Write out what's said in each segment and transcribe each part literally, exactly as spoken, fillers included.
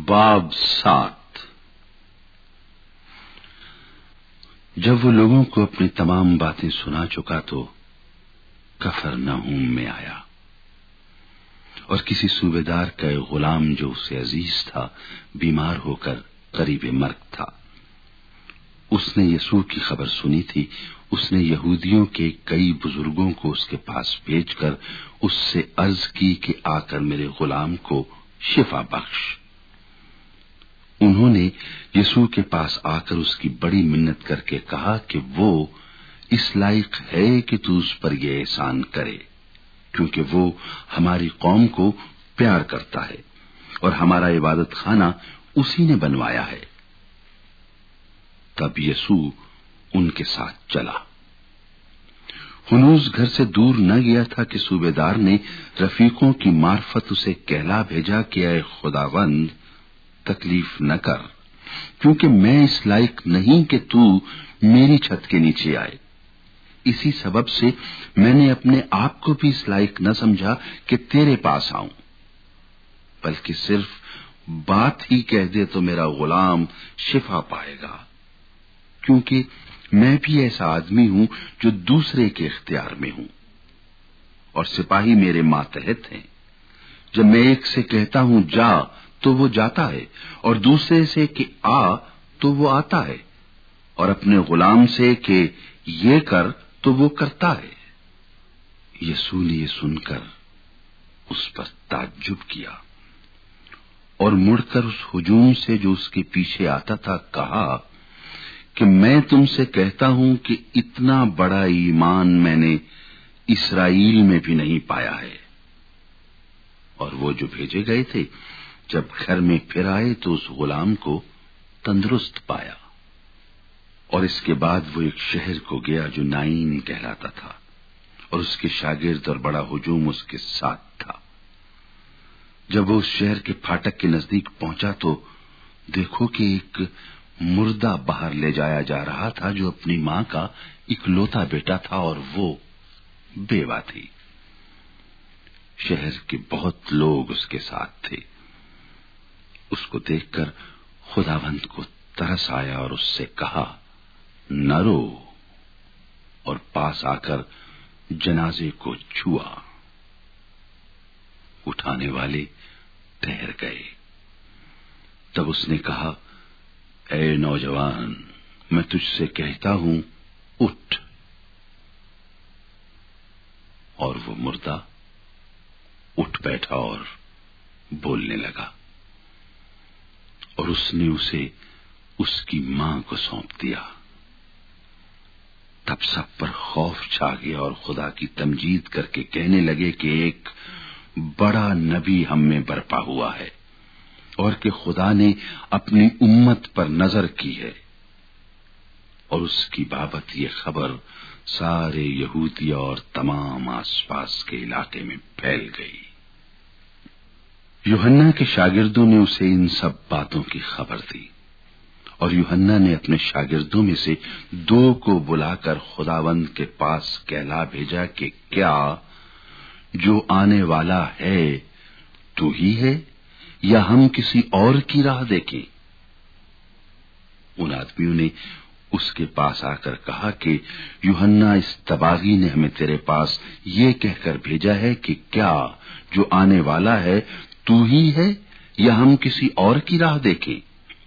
باب سات۔ جب وہ لوگوں کو اپنی تمام باتیں سنا چکا تو کفرنہوم میں آیا، اور کسی صوبیدار کا ایک غلام جو اسے عزیز تھا بیمار ہو کر قریب مرگ تھا۔ اس نے یسوع کی خبر سنی تھی۔ اس نے یہودیوں کے کئی بزرگوں کو اس کے پاس بھیج کر اس سے عرض کی کہ آ کر میرے غلام کو شفا بخش۔ انہوں نے یسوع کے پاس آ کر اس کی بڑی منت کر کے کہا کہ وہ اس لائق ہے کہ تو اس پر یہ احسان کرے، کیونکہ وہ ہماری قوم کو پیار کرتا ہے اور ہمارا عبادت خانہ اسی نے بنوایا ہے۔ تب یسوع ان کے ساتھ چلا۔ ہنوز گھر سے دور نہ گیا تھا کہ صوبیدار نے رفیقوں کی معرفت اسے کہلا بھیجا کہ اے خداوند تکلیف نہ کر، کیونکہ میں اس لائق نہیں کہ تو میری چھت کے نیچے آئے۔ اسی سبب سے میں نے اپنے آپ کو بھی اس لائق نہ سمجھا کہ تیرے پاس آؤں، بلکہ صرف بات ہی کہہ دے تو میرا غلام شفا پائے گا، کیونکہ میں بھی ایسا آدمی ہوں جو دوسرے کے اختیار میں ہوں، اور سپاہی میرے ماتحت ہیں۔ جب میں ایک سے کہتا ہوں جا تو وہ جاتا ہے، اور دوسرے سے کہ آ تو وہ آتا ہے، اور اپنے غلام سے کہ یہ کر تو وہ کرتا ہے۔ یسوع نے یہ سن کر اس پر تعجب کیا، اور مڑ کر اس ہجوم سے جو اس کے پیچھے آتا تھا کہا کہ میں تم سے کہتا ہوں کہ اتنا بڑا ایمان میں نے اسرائیل میں بھی نہیں پایا ہے۔ اور وہ جو بھیجے گئے تھے جب گھر میں پھر آئے تو اس غلام کو تندرست پایا۔ اور اس کے بعد وہ ایک شہر کو گیا جو نائین کہلاتا تھا، اور اس کے شاگرد اور بڑا ہجوم اس کے ساتھ تھا۔ جب وہ اس شہر کے پھاٹک کے نزدیک پہنچا تو دیکھو کہ ایک مردہ باہر لے جایا جا رہا تھا جو اپنی ماں کا اکلوتا بیٹا تھا، اور وہ بیوہ تھی۔ شہر کے بہت لوگ اس کے ساتھ تھے۔ اس کو دیکھ کر خداوند کو ترس آیا اور اس سے کہا نہ رو، اور پاس آ کر جنازے کو چھوا۔ اٹھانے والے ٹھہر گئے۔ تب اس نے کہا اے نوجوان، میں تجھ سے کہتا ہوں اٹھ۔ اور وہ مردہ اٹھ بیٹھا اور بولنے لگا، اور اس نے اسے اس کی ماں کو سونپ دیا۔ تب سب پر خوف چھا گیا اور خدا کی تمجید کر کے کہنے لگے کہ ایک بڑا نبی ہم میں برپا ہوا ہے، اور کہ خدا نے اپنی امت پر نظر کی ہے۔ اور اس کی بابت یہ خبر سارے یہودیہ اور تمام آس پاس کے علاقے میں پھیل گئی۔ یوحنا کے شاگردوں نے اسے ان سب باتوں کی خبر دی، اور یوحنا نے اپنے شاگردوں میں سے دو کو بلا کر خداوند کے پاس کہلا بھیجا کہ کیا جو آنے والا ہے تو ہی ہے یا ہم کسی اور کی راہ دیکھیں؟ ان آدمیوں نے اس کے پاس آ کر کہا کہ یوحنا اس تباغی نے ہمیں تیرے پاس یہ کہہ کر بھیجا ہے کہ کیا جو آنے والا ہے تو ہی ہے یا ہم کسی اور کی راہ دیکھیں؟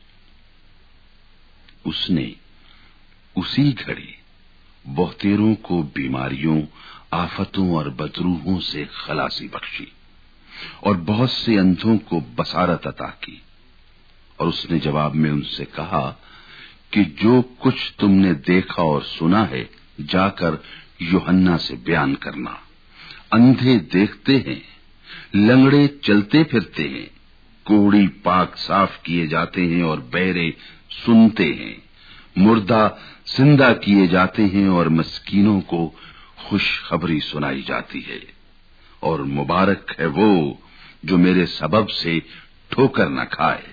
اس نے اسی گھڑی بہتیروں کو بیماریوں، آفتوں اور بدروحوں سے خلاصی بخشی، اور بہت سے اندھوں کو بصارت عطا کی۔ اور اس نے جواب میں ان سے کہا کہ جو کچھ تم نے دیکھا اور سنا ہے جا کر یوحنا سے بیان کرنا۔ اندھے دیکھتے ہیں، لنگڑے چلتے پھرتے ہیں، کوڑی پاک صاف کیے جاتے ہیں اور بہرے سنتے ہیں، مردہ زندہ کیے جاتے ہیں اور مسکینوں کو خوشخبری سنائی جاتی ہے۔ اور مبارک ہے وہ جو میرے سبب سے ٹھوکر نہ کھائے۔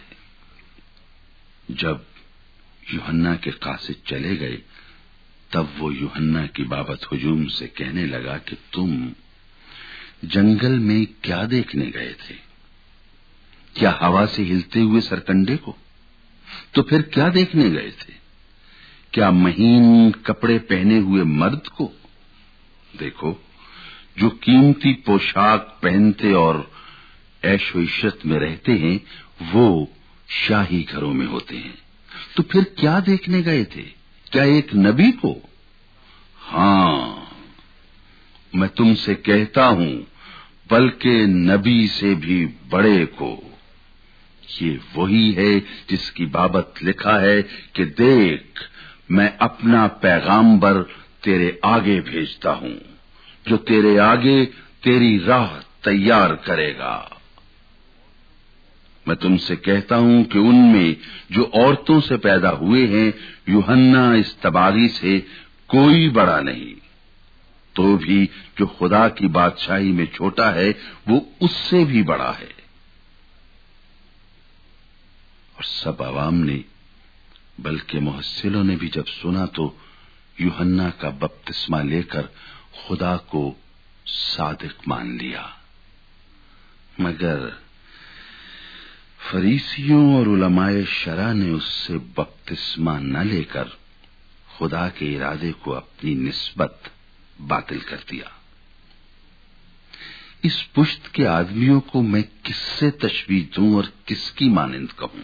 جب یوحنا کے قاصد چلے گئے تب وہ یوحنا کی بابت ہجوم سے کہنے لگا کہ تم جنگل میں کیا دیکھنے گئے تھے؟ کیا ہوا سے ہلتے ہوئے سرکنڈے کو؟ تو پھر کیا دیکھنے گئے تھے؟ کیا مہین کپڑے پہنے ہوئے مرد کو؟ دیکھو، جو قیمتی پوشاک پہنتے اور عیش و عشرت میں رہتے ہیں وہ شاہی گھروں میں ہوتے ہیں۔ تو پھر کیا دیکھنے گئے تھے؟ کیا ایک نبی کو؟ ہاں، میں تم سے کہتا ہوں، بلکہ نبی سے بھی بڑے کو۔ یہ وہی ہے جس کی بابت لکھا ہے کہ دیکھ، میں اپنا پیغامبر تیرے آگے بھیجتا ہوں جو تیرے آگے تیری راہ تیار کرے گا۔ میں تم سے کہتا ہوں کہ ان میں جو عورتوں سے پیدا ہوئے ہیں یوحنا استباغی سے کوئی بڑا نہیں، تو بھی جو خدا کی بادشاہی میں چھوٹا ہے وہ اس سے بھی بڑا ہے۔ اور سب عوام نے بلکہ محصلوں نے بھی جب سنا تو یوحنا کا بپتسمہ لے کر خدا کو صادق مان لیا، مگر فریسیوں اور علماء شرع نے اس سے بپتسمہ نہ لے کر خدا کے ارادے کو اپنی نسبت باطل کر دیا۔ اس پشت کے آدمیوں کو میں کس سے تشبیہ دوں اور کس کی مانند کہوں؟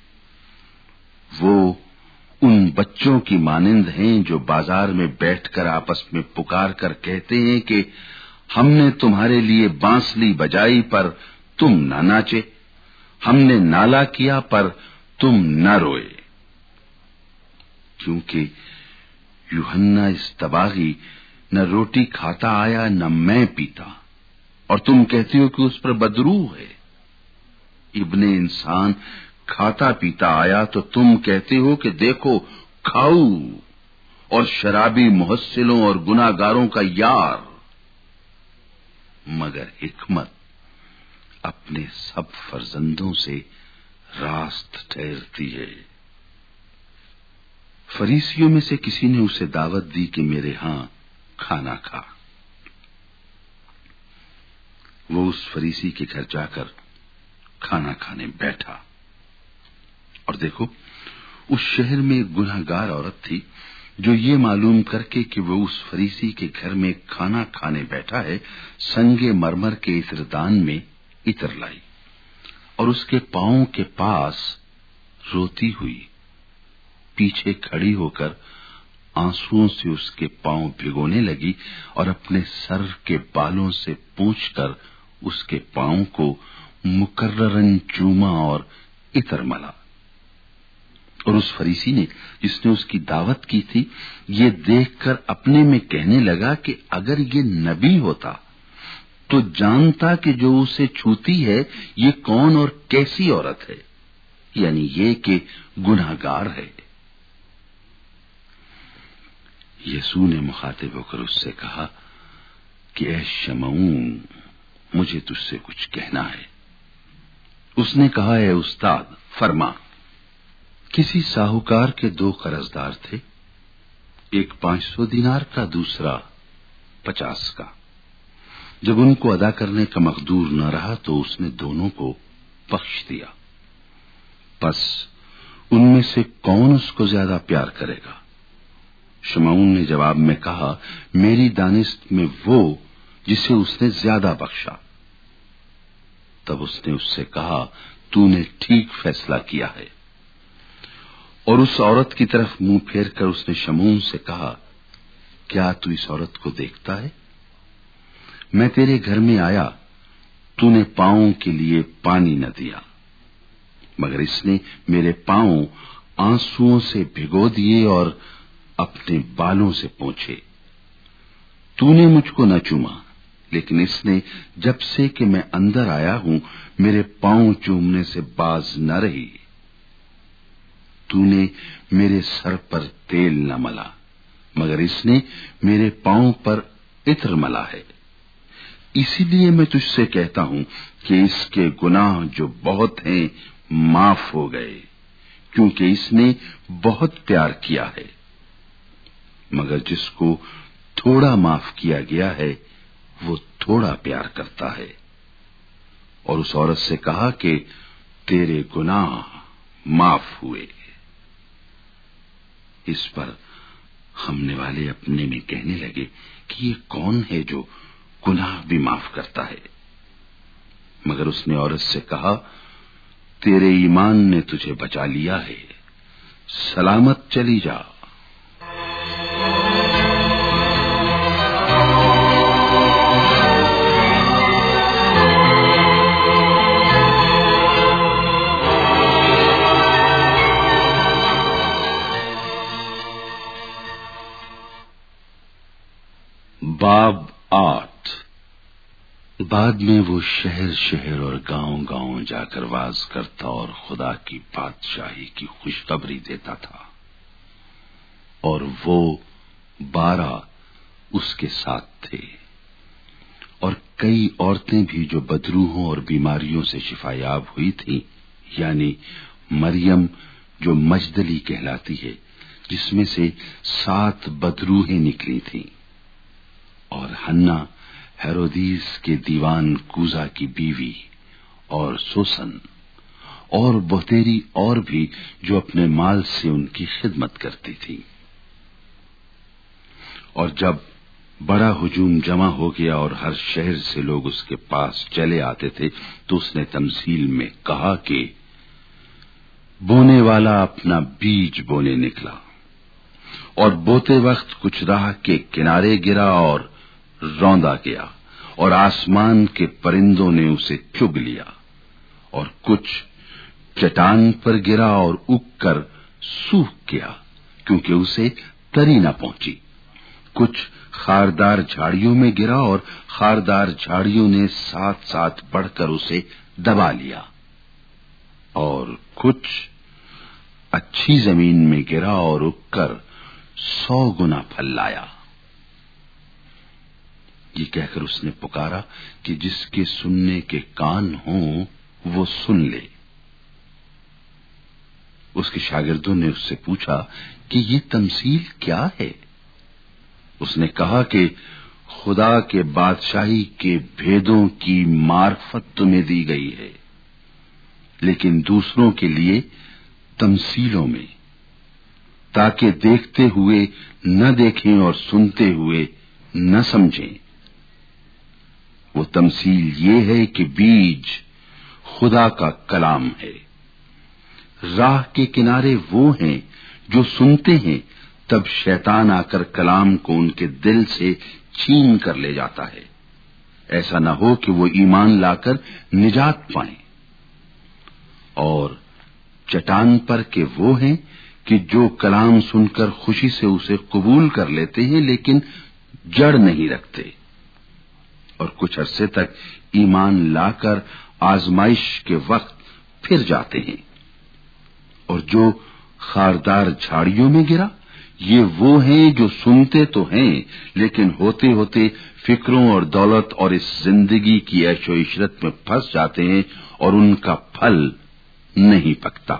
وہ ان بچوں کی مانند ہیں جو بازار میں بیٹھ کر آپس میں پکار کر کہتے ہیں کہ ہم نے تمہارے لیے بانسلی بجائی پر تم نہ ناچے، ہم نے نالا کیا پر تم نہ روئے۔ کیونکہ یوحنا استباغی نہ روٹی کھاتا آیا نہ میں پیتا، اور تم کہتے ہو کہ اس پر بدروح ہے۔ ابن انسان کھاتا پیتا آیا تو تم کہتے ہو کہ دیکھو کھاؤ اور شرابی محصلوں اور گناہگاروں کا یار، مگر حکمت اپنے سب فرزندوں سے راست ٹھہرتی ہے۔ فریسیوں میں سے کسی نے اسے دعوت دی کہ میرے ہاں کھانا کھا۔ وہ اس فریسی کے گھر جا کر کھانا کھانے بیٹھا، اور دیکھو اس شہر میں ایک گنہگار عورت تھی جو یہ معلوم کر کے کہ وہ اس فریسی کے گھر میں کھانا کھانے بیٹھا ہے سنگ مرمر کے عطردان میں عطر لائی اور اس کے پاؤں کے پاس روتی ہوئی پیچھے کھڑی ہو کر آنسوؤں سے اس کے پاؤں بھگونے لگی اور اپنے سر کے بالوں سے پونچھ کر اس کے پاؤں کو مکررن چوما اور عطر ملا۔ اور اس فریسی نے جس نے اس کی دعوت کی تھی یہ دیکھ کر اپنے میں کہنے لگا کہ اگر یہ نبی ہوتا تو جانتا کہ جو اسے چھوتی ہے یہ کون اور کیسی عورت ہے، یعنی یہ کہ گنہگار ہے۔ یسوع نے مخاطب ہو کر اس سے کہا کہ اے شمعون، مجھے تجھ سے کچھ کہنا ہے۔ اس نے کہا اے استاد فرما۔ کسی ساہوکار کے دو قرضدار تھے، ایک پانچ سو دینار کا، دوسرا پچاس کا۔ جب ان کو ادا کرنے کا مقدور نہ رہا تو اس نے دونوں کو بخش دیا۔ پس ان میں سے کون اس کو زیادہ پیار کرے گا؟ شمعون نے جواب میں کہا میری دانست میں وہ جسے اس نے زیادہ بخشا۔ تب اس نے اس سے کہا تو نے ٹھیک فیصلہ کیا ہے۔ اور اس عورت کی طرف منہ پھیر کر اس نے شمعون سے کہا کیا تو اس عورت کو دیکھتا ہے؟ میں تیرے گھر میں آیا، تو نے پاؤں کے لیے پانی نہ دیا، مگر اس نے میرے پاؤں آنسوؤں سے بھگو دیے اور اپنے بالوں سے پونچھے۔ تو نے مجھ کو نہ چوما، لیکن اس نے جب سے کہ میں اندر آیا ہوں میرے پاؤں چومنے سے باز نہ رہی۔ تو نے میرے سر پر تیل نہ ملا، مگر اس نے میرے پاؤں پر عطر ملا ہے۔ اسی لیے میں تجھ سے کہتا ہوں کہ اس کے گناہ جو بہت ہیں معاف ہو گئے، کیونکہ اس نے بہت پیار کیا ہے۔ مگر جس کو تھوڑا معاف کیا گیا ہے وہ تھوڑا پیار کرتا ہے۔ اور اس عورت سے کہا کہ तेरे गुनाह माफ हुए। इस पर हमने वाले अपने में कहने लगे कि ये कौन है जो गुनाह भी माफ करता है। मगर उसने औरत से कहा, तेरे ईमान ने तुझे बचा लिया है, सलामत चली जा। बाब आठ। बाद में वो शहर शहर और गांव गांव जाकर वाज करता और खुदा की बादशाही की खुशखबरी देता था, और वो बारह उसके साथ थे, और कई औरतें भी जो बदरूहों और बीमारियों से शिफायाब हुई थीं, यानी मरियम जो मजदली कहलाती है, जिसमें से सात बदरूहें निकली थीं, और हन्ना हेरोदीस के दीवान कूजा की बीवी, और सोसन, और बहुतेरी और भी जो अपने माल से उनकी खिदमत करती थी। और जब बड़ा हुजूम जमा हो गया और हर शहर से लोग उसके पास चले आते थे, तो उसने तमसील में कहा कि बोने वाला अपना बीज बोने निकला, और बोते वक्त कुछ राह के किनारे गिरा और रौंदा गया, और आसमान के परिंदों ने उसे चुग लिया, और कुछ चट्टान पर गिरा और उग कर सूख गया, क्योंकि उसे तरी न पहुंची। कुछ खारदार झाड़ियों में गिरा, और खारदार झाड़ियों ने साथ साथ बढ़कर उसे दबा लिया, और कुछ अच्छी जमीन में गिरा और उगकर सौ गुना फल लाया। ये कहकर उसने पुकारा कि जिसके सुनने के कान हों वो सुन ले। उसके शागिर्दों ने उससे पूछा कि ये तमसील क्या है? उसने कहा कि खुदा के बादशाही के भेदों की मार्फत तुम्हें दी गई है, लेकिन दूसरों के लिए तमसीलों में, ताकि देखते हुए न देखें और सुनते हुए न समझें। वो तमसील ये है कि बीज खुदा का कलाम है। राह के किनारे वो हैं जो सुनते हैं, तब शैतान आकर कलाम को उनके दिल से छीन कर ले जाता है, ऐसा न हो कि वो ईमान लाकर निजात पाएं। और चट्टान पर के वो हैं कि जो कलाम सुनकर खुशी से उसे कबूल कर लेते हैं, लेकिन जड़ नहीं रखते, और कुछ अरसे तक ईमान लाकर आजमाइश के वक्त फिर जाते हैं। और जो खारदार झाड़ियों में गिरा, ये वो हैं जो सुनते तो हैं, लेकिन होते होते फिक्रों और दौलत और इस जिंदगी की ऐशो इशरत में फंस जाते हैं, और उनका फल नहीं पकता।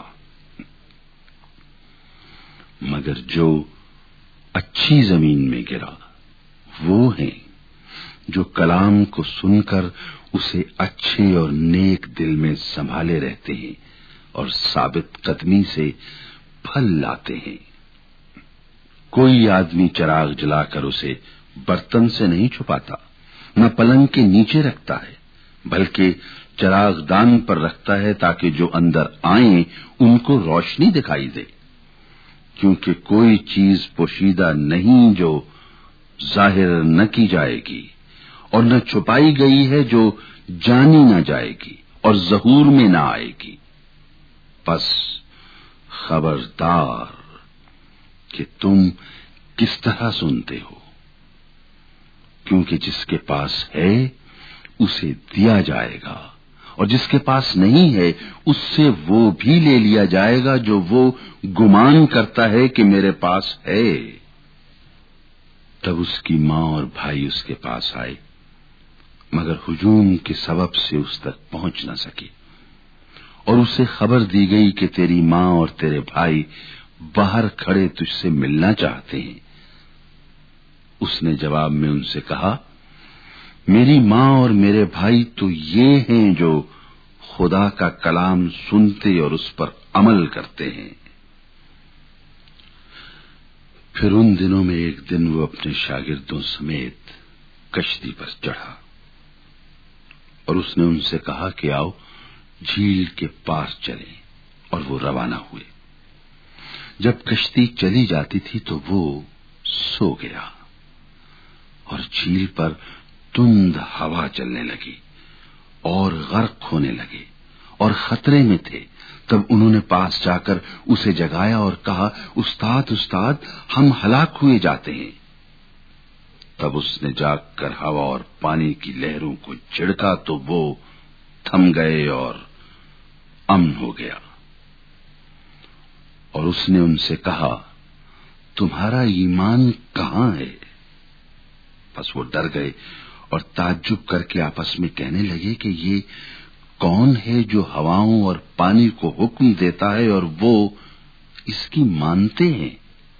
मगर जो अच्छी जमीन में गिरा, वो हैं जो कलाम को सुनकर उसे अच्छे और नेक दिल में संभाले रहते हैं, और साबित कदमी से फल लाते हैं। कोई आदमी चिराग जलाकर उसे बर्तन से नहीं छुपाता, न पलंग के नीचे रखता है, बल्कि चिराग दान पर रखता है, ताकि जो अंदर आए उनको रोशनी दिखाई दे। क्योंकि कोई चीज पोशीदा नहीं जो जाहिर न की जाएगी, और न छुपाई गई है जो जानी न जाएगी और ज़हूर में न आएगी। बस खबरदार कि तुम किस तरह सुनते हो, क्योंकि जिसके पास है उसे दिया जाएगा, और जिसके पास नहीं है उससे वो भी ले लिया जाएगा जो वो गुमान करता है कि मेरे पास है। तब उसकी मां और भाई उसके पास आए, मगर हुजूम के सबब से उस तक पहुंच न सके, और उसे खबर दी गई कि तेरी मां और तेरे भाई बाहर खड़े तुझसे मिलना चाहते हैं। उसने जवाब में उनसे कहा, मेरी मां और मेरे भाई तो ये हैं जो خدا کا کلام سنتے اور اس پر عمل کرتے ہیں۔ پھر ان دنوں میں ایک دن وہ اپنے شاگردوں سمیت کشتی پر چڑھا اور اس نے ان سے کہا کہ آؤ جھیل کے پار چلیں، اور وہ روانہ ہوئے۔ جب کشتی چلی جاتی تھی تو وہ سو گیا اور جھیل پر تند ہوا چلنے لگی اور غرق ہونے لگے اور خطرے میں تھے۔ تب انہوں نے پاس جا کر اسے جگایا اور کہا، استاد استاد ہم ہلاک ہوئے جاتے ہیں۔ تب اس نے جاگ کر ہوا اور پانی کی لہروں کو جھڑکا تو وہ تھم گئے اور امن ہو گیا۔ اور اس نے ان سے کہا، تمہارا ایمان کہاں ہے؟ بس وہ ڈر گئے اور تعجب کر کے آپس میں کہنے لگے کہ یہ کون ہے جو ہواؤں اور پانی کو حکم دیتا ہے اور وہ اس کی مانتے ہیں؟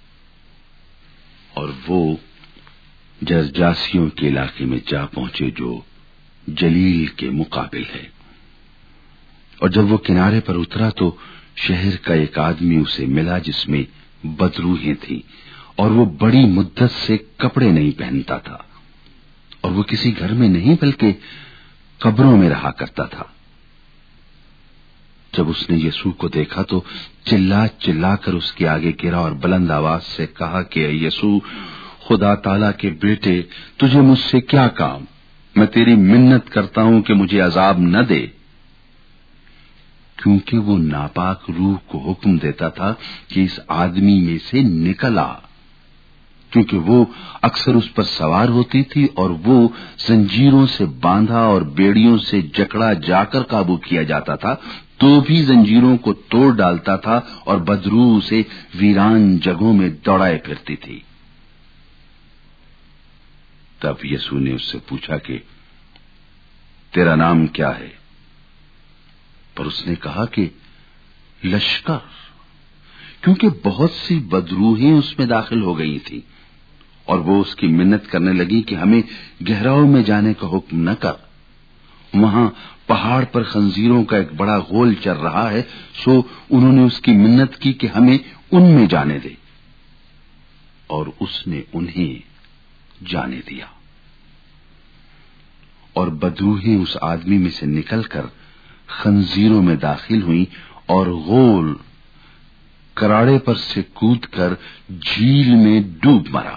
اور وہ جرجاسیوں کے علاقے میں جا پہنچے جو جلیل کے مقابل ہے۔ اور جب وہ کنارے پر اترا تو شہر کا ایک آدمی اسے ملا جس میں بدروحیں تھیں، اور وہ بڑی مدت سے کپڑے نہیں پہنتا تھا، اور وہ کسی گھر میں نہیں بلکہ قبروں میں رہا کرتا تھا۔ جب اس نے یسوع کو دیکھا تو چلا چلا کر اس کے آگے گرا اور بلند آواز سے کہا کہ اے یسوع، خدا تعالی کے بیٹے، تجھے مجھ سے کیا کام؟ میں تیری منت کرتا ہوں کہ مجھے عذاب نہ دے۔ کیونکہ وہ ناپاک روح کو حکم دیتا تھا کہ اس آدمی میں سے نکل آ، کیونکہ وہ اکثر اس پر سوار ہوتی تھی اور وہ زنجیروں سے باندھا اور بیڑیوں سے جکڑا جا کر قابو کیا جاتا تھا تو بھی زنجیروں کو توڑ ڈالتا تھا اور بدروح سے ویران جگہوں میں دوڑائے پھرتی تھی۔ تب یسوع نے اس سے پوچھا کہ تیرا نام کیا ہے؟ پر اس نے کہا کہ لشکر، کیونکہ بہت سی بدروحیں اس میں داخل ہو گئی تھی، اور وہ اس کی منت کرنے لگی کہ ہمیں گہراؤں میں جانے کا حکم نہ کر، وہاں پہاڑ پر خنزیروں کا ایک بڑا غول چل رہا ہے۔ سو انہوں نے اس کی منت کی کہ ہمیں ان میں جانے دے، اور اس نے انہیں جانے دیا۔ اور بدروحیں اس آدمی میں سے نکل کر خنزیروں میں داخل ہوئیں اور غول کراڑے پر سے کود کر جھیل میں ڈوب مرا۔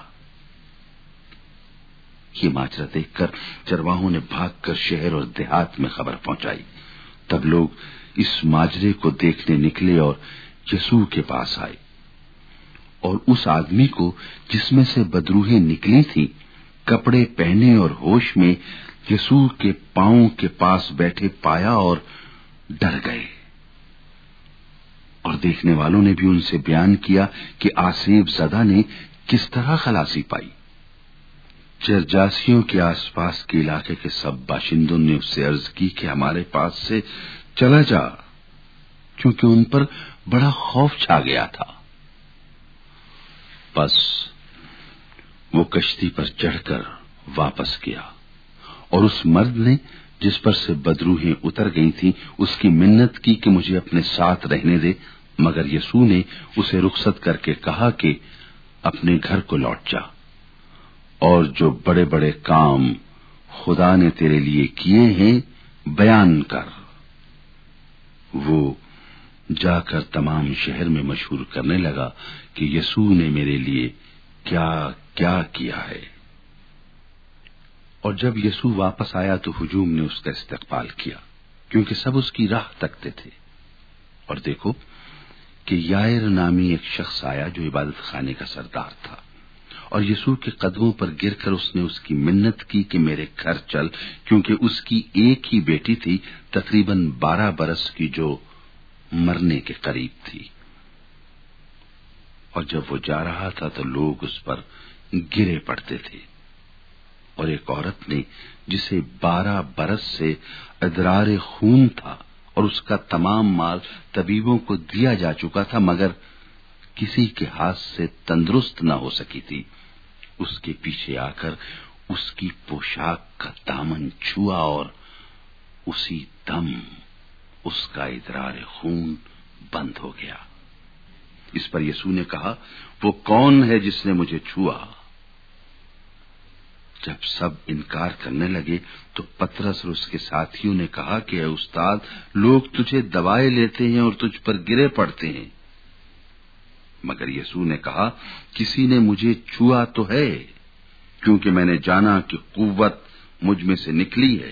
یہ ماجرا دیکھ کر چرواہوں نے بھاگ کر شہر اور دیہات میں خبر پہنچائی۔ تب لوگ اس ماجرے کو دیکھنے نکلے اور یسوع کے پاس آئے، اور اس آدمی کو جس میں سے بدروحیں نکلی تھیں کپڑے پہنے اور ہوش میں یسوع کے پاؤں کے پاس بیٹھے پایا اور ڈر گئے۔ اور دیکھنے والوں نے بھی ان سے بیان کیا کہ آسیب زدہ نے کس طرح خلاصی پائی۔ جرجاسیوں کے آس پاس کے علاقے کے سب باشندوں نے اس سے عرض کی کہ ہمارے پاس سے چلا جا، کیونکہ ان پر بڑا خوف چھا گیا تھا۔ بس وہ کشتی پر چڑھ کر واپس گیا، اور اس مرد نے جس پر سے بدروحیں اتر گئی تھیں اس کی منت کی کہ مجھے اپنے ساتھ رہنے دے، مگر یسوع نے اسے رخصت کر کے کہا کہ اپنے گھر کو لوٹ جا، اور جو بڑے بڑے کام خدا نے تیرے لیے کیے ہیں بیان کر۔ وہ جا کر تمام شہر میں مشہور کرنے لگا کہ یسوع نے میرے لیے کیا کیا کیا ہے۔ اور جب یسوع واپس آیا تو ہجوم نے اس کا استقبال کیا، کیونکہ سب اس کی راہ تکتے تھے۔ اور دیکھو کہ یائر نامی ایک شخص آیا جو عبادت خانے کا سردار تھا، اور یسوع کے قدموں پر گر کر اس نے اس کی منت کی کہ میرے گھر چل، کیونکہ اس کی ایک ہی بیٹی تھی تقریباً بارہ برس کی جو مرنے کے قریب تھی۔ اور جب وہ جا رہا تھا تو لوگ اس پر گرے پڑتے تھے، اور ایک عورت نے جسے بارہ برس سے ادرار خون تھا اور اس کا تمام مال طبیبوں کو دیا جا چکا تھا مگر کسی کے ہاتھ سے تندرست نہ ہو سکی تھی، اس کے پیچھے آ کر اس کی پوشاک کا دامن چھوا اور اسی دم اس کا ادرار خون بند ہو گیا۔ اس پر یسوع نے کہا، وہ کون ہے جس نے مجھے چھوا؟ جب سب انکار کرنے لگے تو پترس اور اس کے ساتھیوں نے کہا کہ اے استاد، لوگ تجھے دبائے لیتے ہیں اور تجھ پر گرے پڑتے ہیں۔ مگر یسوع نے کہا، کسی نے مجھے چھوا تو ہے، کیونکہ میں نے جانا کہ قوت مجھ میں سے نکلی ہے۔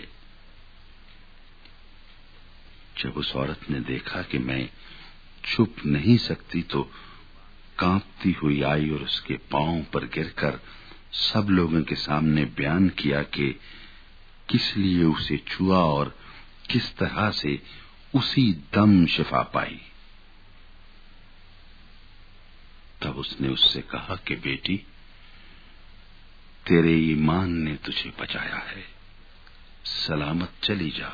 جب اس عورت نے دیکھا کہ میں چھپ نہیں سکتی تو کانپتی ہوئی آئی اور اس کے پاؤں پر گر کر سب لوگوں کے سامنے بیان کیا کہ کس لیے اسے چھوا اور کس طرح سے اسی دم شفا پائی۔ تب اس نے اس سے کہا کہ بیٹی، تیرے ایمان نے تجھے بچایا ہے، سلامت چلی جا۔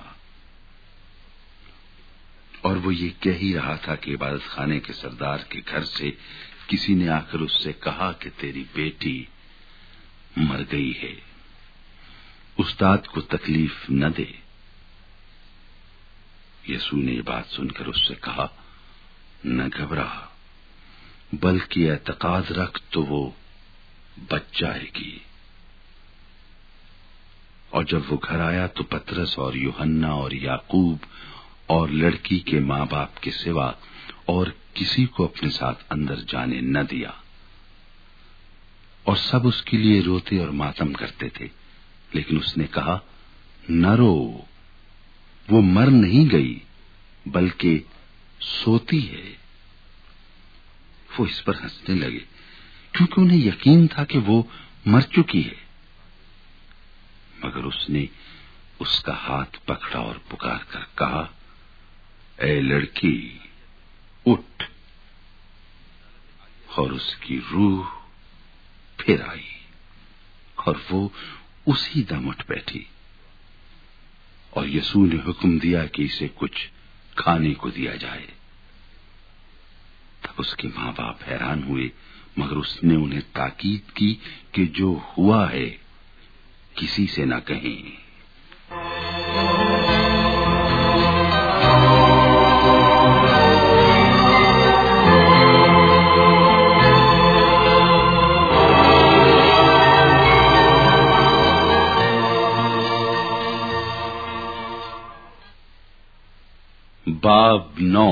اور وہ یہ کہہ ہی رہا تھا کہ عبادت خانے کے سردار کے گھر سے کسی نے آ کر اس سے کہا کہ تیری بیٹی مر گئی ہے، استاد کو تکلیف نہ دے۔ یسوع نے یہ بات سن کر اس سے کہا، نہ گھبرا، بلکہ اعتقاد رکھ تو وہ بچ جائے گی۔ اور جب وہ گھر آیا تو پترس اور یوحنا اور یعقوب اور لڑکی کے ماں باپ کے سوا اور کسی کو اپنے ساتھ اندر جانے نہ دیا، اور سب اس کے لیے روتے اور ماتم کرتے تھے۔ لیکن اس نے کہا، نہ رو، وہ مر نہیں گئی بلکہ سوتی ہے۔ وہ اس پر ہنسنے لگے کیونکہ انہیں یقین تھا کہ وہ مر چکی ہے۔ مگر اس نے اس کا ہاتھ پکڑا اور پکار کر کہا، اے لڑکی، اٹھ۔ اور اس کی روح پھر آئی اور وہ اسی دم اٹھ بیٹھی۔ اور یسوع نے حکم دیا کہ اسے کچھ کھانے کو دیا جائے۔ تب اس کے ماں باپ حیران ہوئے، مگر اس نے انہیں تاکید کی کہ جو ہوا ہے کسی سے نہ کہیں۔ باب نو۔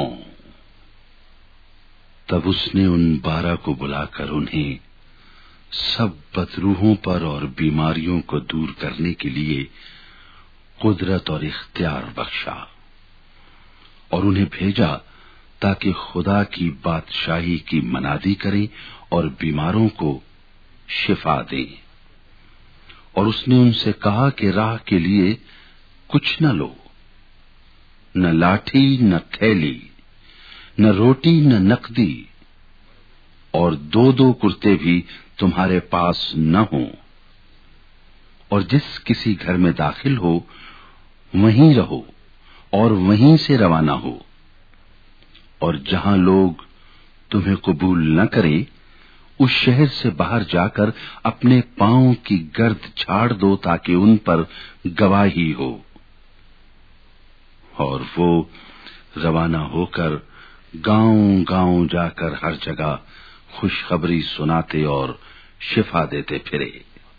تب اس نے ان بارہ کو بلا کر انہیں سب بدروحوں پر اور بیماریوں کو دور کرنے کے لیے قدرت اور اختیار بخشا، اور انہیں بھیجا تاکہ خدا کی بادشاہی کی منادی کریں اور بیماروں کو شفا دیں۔ اور اس نے ان سے کہا کہ راہ کے لیے کچھ نہ لو، نہ لاٹھی نہ تھیلی، نہ روٹی نہ نقدی، اور دو دو کرتے بھی تمہارے پاس نہ ہوں۔ اور جس کسی گھر میں داخل ہو وہیں رہو اور وہیں سے روانہ ہو، اور جہاں لوگ تمہیں قبول نہ کریں اس شہر سے باہر جا کر اپنے پاؤں کی گرد جھاڑ دو تاکہ ان پر گواہی ہو۔ اور وہ روانہ ہو کر گاؤں گاؤں جا کر ہر جگہ خوشخبری سناتے اور شفا دیتے پھرے۔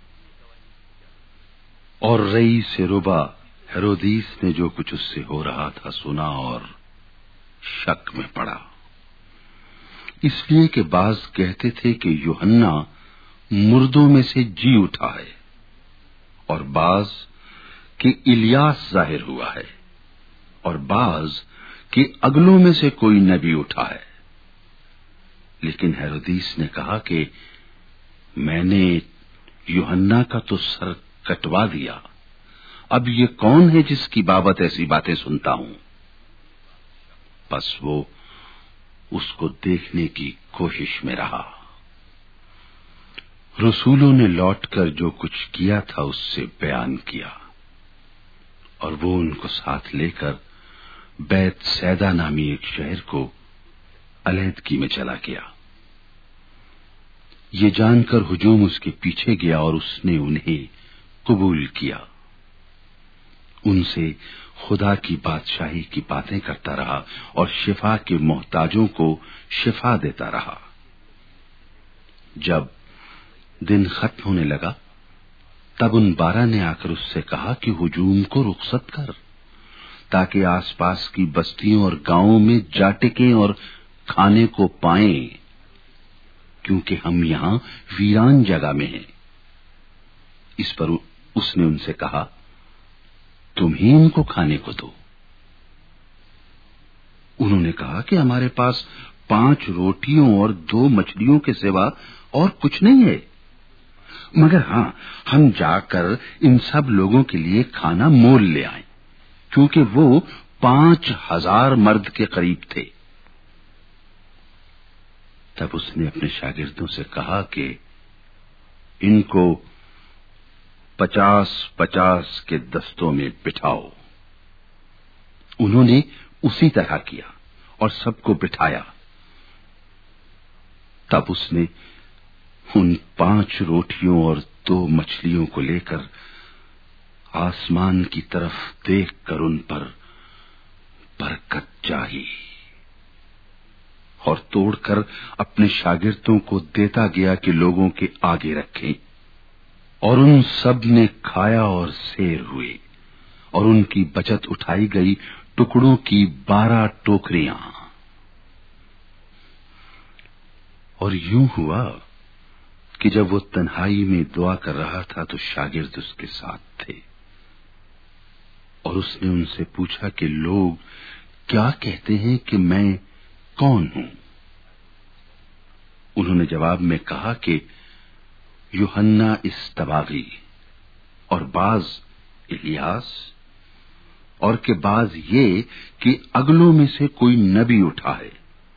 اور رئیس ربا ہیرودیس نے جو کچھ اس سے ہو رہا تھا سنا اور شک میں پڑا، اس لیے کہ بعض کہتے تھے کہ یوحنا مردوں میں سے جی اٹھا ہے، اور بعض کہ الیاس ظاہر ہوا ہے، اور بعض کہ اگلوں میں سے کوئی نبی اٹھا ہے۔ لیکن ہیرودیس نے کہا کہ میں نے یوحنا کا تو سر کٹوا دیا، اب یہ کون ہے جس کی بابت ایسی باتیں سنتا ہوں؟ بس وہ اس کو دیکھنے کی کوشش میں رہا۔ رسولوں نے لوٹ کر جو کچھ کیا تھا اس سے بیان کیا، اور وہ ان کو ساتھ لے کر بیت سیدا نامی ایک شہر کو علیحدگی میں چلا گیا۔ یہ جان کر ہجوم اس کے پیچھے گیا اور اس نے انہیں قبول کیا۔ ان سے خدا کی بادشاہی کی باتیں کرتا رہا اور شفا کے محتاجوں کو شفا دیتا رہا۔ جب دن ختم ہونے لگا تب ان بارہ نے آ کر اس سے کہا کہ ہجوم کو رخصت کر، تاکہ آس پاس کی بستیوں اور گاؤں میں جا ٹکیں اور کھانے کو پائیں، کیونکہ ہم یہاں ویران جگہ میں ہیں۔ اس پر اس نے ان سے کہا، تم ہی ان کو کھانے کو دو۔ انہوں نے کہا کہ ہمارے پاس پانچ روٹیوں اور دو مچھلیوں کے سوا اور کچھ نہیں ہے، مگر ہاں ہم جا کر ان سب لوگوں کے لیے کھانا مول لے آئیں، کیونکہ وہ پانچ ہزار مرد کے قریب تھے۔ تب اس نے اپنے شاگردوں سے کہا کہ ان کو پچاس پچاس کے دستوں میں بٹھاؤ۔ انہوں نے اسی طرح کیا اور سب کو بٹھایا۔ تب اس نے ان پانچ روٹیوں اور دو مچھلیوں کو لے کر آسمان کی طرف دیکھ کر ان پر برکت چاہی اور توڑ کر اپنے شاگردوں کو دیتا گیا کہ لوگوں کے آگے رکھیں، اور ان سب نے کھایا اور سیر ہوئے، اور ان کی بچت اٹھائی گئی ٹکڑوں کی بارہ ٹوکریاں۔ اور یوں ہوا کہ جب وہ تنہائی میں دعا کر رہا تھا تو شاگرد اس کے ساتھ تھے، اور اس نے ان سے پوچھا کہ لوگ کیا کہتے ہیں کہ میں کون ہوں؟ انہوں نے جواب میں کہا کہ یوحنا استباغی، اور بعض الیاس، اور کہ بعض یہ کہ اگلوں میں سے کوئی نبی اٹھا ہے۔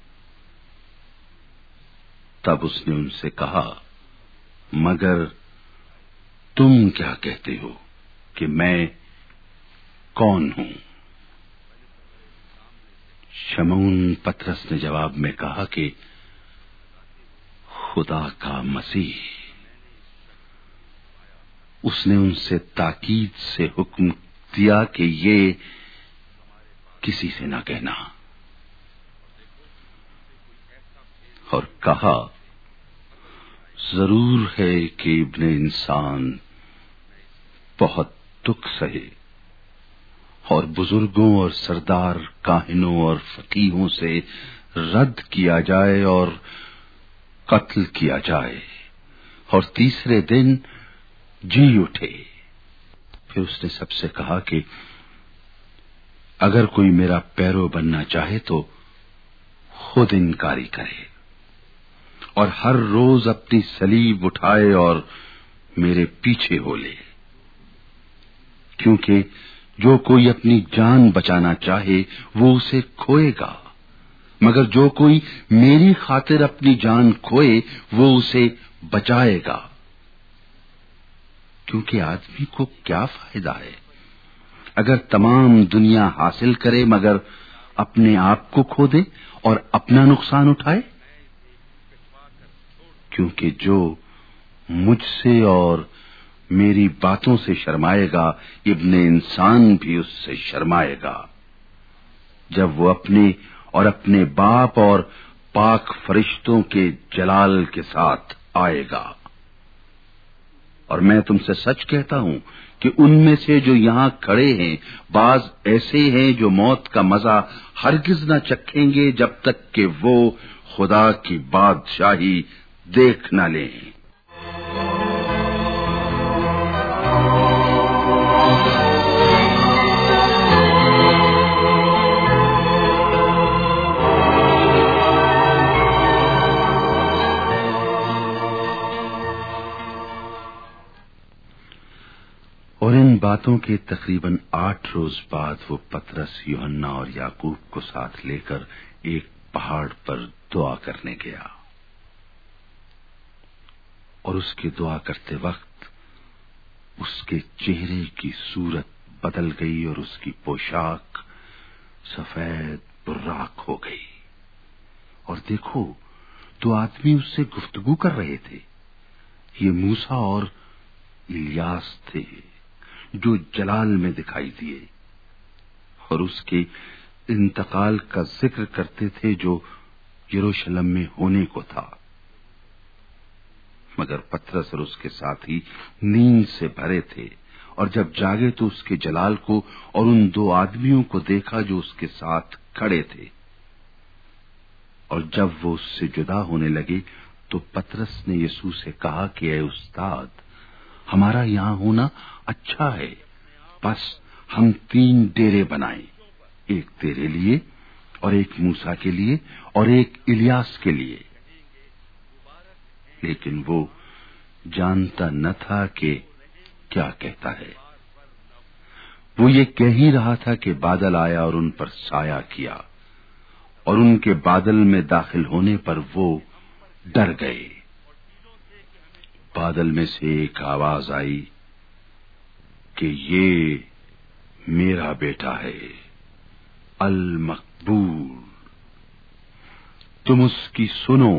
تب اس نے ان سے کہا، مگر تم کیا کہتے ہو کہ میں کون ہوں؟ شمعون پترس نے جواب میں کہا کہ خدا کا مسیح۔ اس نے ان سے تاکید سے حکم دیا کہ یہ کسی سے نہ کہنا، اور کہا، ضرور ہے کہ ابن انسان بہت دکھ سہے اور بزرگوں اور سردار کاہنوں اور فقیہوں سے رد کیا جائے اور قتل کیا جائے اور تیسرے دن جی اٹھے۔ پھر اس نے سب سے کہا کہ اگر کوئی میرا پیرو بننا چاہے تو خود انکاری کرے اور ہر روز اپنی صلیب اٹھائے اور میرے پیچھے ہو لے، کیونکہ جو کوئی اپنی جان بچانا چاہے وہ اسے کھوئے گا، مگر جو کوئی میری خاطر اپنی جان کھوئے وہ اسے بچائے گا۔ کیونکہ آدمی کو کیا فائدہ ہے اگر تمام دنیا حاصل کرے مگر اپنے آپ کو کھو دے اور اپنا نقصان اٹھائے؟ کیونکہ جو مجھ سے اور میری باتوں سے شرمائے گا ابن انسان بھی اس سے شرمائے گا جب وہ اپنے اور اپنے باپ اور پاک فرشتوں کے جلال کے ساتھ آئے گا۔ اور میں تم سے سچ کہتا ہوں کہ ان میں سے جو یہاں کھڑے ہیں بعض ایسے ہیں جو موت کا مزہ ہرگز نہ چکھیں گے جب تک کہ وہ خدا کی بادشاہی دیکھ نہ لیں۔ اور ان باتوں کے تقریباً آٹھ روز بعد وہ پترس، یوحنا اور یعقوب کو ساتھ لے کر ایک پہاڑ پر دعا کرنے گیا، اور اس کے دعا کرتے وقت اس کے چہرے کی صورت بدل گئی اور اس کی پوشاک سفید براق ہو گئی، اور دیکھو دو آدمی اس سے گفتگو کر رہے تھے، یہ موسیٰ اور الیاس تھے جو جلال میں دکھائی دیے، اور اس کے انتقال کا ذکر کرتے تھے جو یروشلم میں ہونے کو تھا۔ مگر پترس اور اس کے ساتھی نیند سے بھرے تھے، اور جب جاگے تو اس کے جلال کو اور ان دو آدمیوں کو دیکھا جو اس کے ساتھ کھڑے تھے۔ اور جب وہ اس سے جدا ہونے لگے تو پترس نے یسوع سے کہا کہ اے استاد، ہمارا یہاں ہونا اچھا ہے، بس ہم تین ڈیرے بنائیں، ایک تیرے لیے اور ایک موسیٰ کے لیے اور ایک الیاس کے لیے۔ لیکن وہ جانتا نہ تھا کہ کیا کہتا ہے۔ وہ یہ کہہ ہی رہا تھا کہ بادل آیا اور ان پر سایہ کیا، اور ان کے بادل میں داخل ہونے پر وہ ڈر گئے۔ بادل میں سے ایک آواز آئی کہ یہ میرا بیٹا ہے المقبول، تم اس کی سنو۔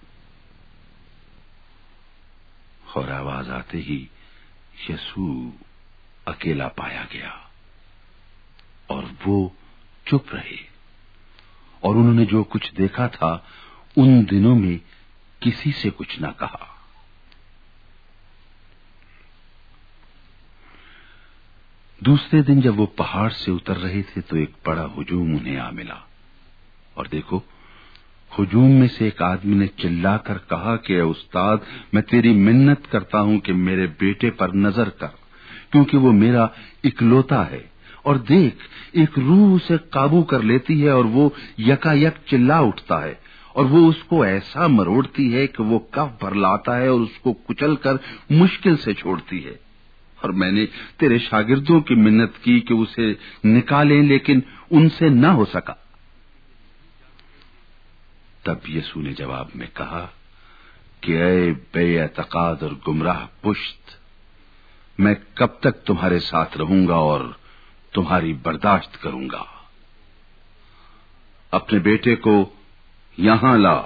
اور آواز آتے ہی یسوع اکیلا پایا گیا، اور وہ چپ رہے، اور انہوں نے جو کچھ دیکھا تھا ان دنوں میں کسی سے کچھ نہ کہا۔ دوسرے دن جب وہ پہاڑ سے اتر رہے تھے تو ایک بڑا ہجوم انہیں آ ملا، اور دیکھو ہجوم میں سے ایک آدمی نے چلا کر کہا کہ اے استاد، میں تیری منت کرتا ہوں کہ میرے بیٹے پر نظر کر، کیونکہ وہ میرا اکلوتا ہے، اور دیکھ ایک روح اسے قابو کر لیتی ہے اور وہ یکا یک چلا اٹھتا ہے، اور وہ اس کو ایسا مروڑتی ہے کہ وہ کف بھر لاتا ہے اور اس کو کچل کر مشکل سے چھوڑتی ہے۔ اور میں نے تیرے شاگردوں کی منت کی کہ اسے نکالیں، لیکن ان سے نہ ہو سکا۔ تب یسوع نے جواب میں کہا کہ اے بے اعتقاد اور گمراہ پشت، میں کب تک تمہارے ساتھ رہوں گا اور تمہاری برداشت کروں گا؟ اپنے بیٹے کو یہاں لا۔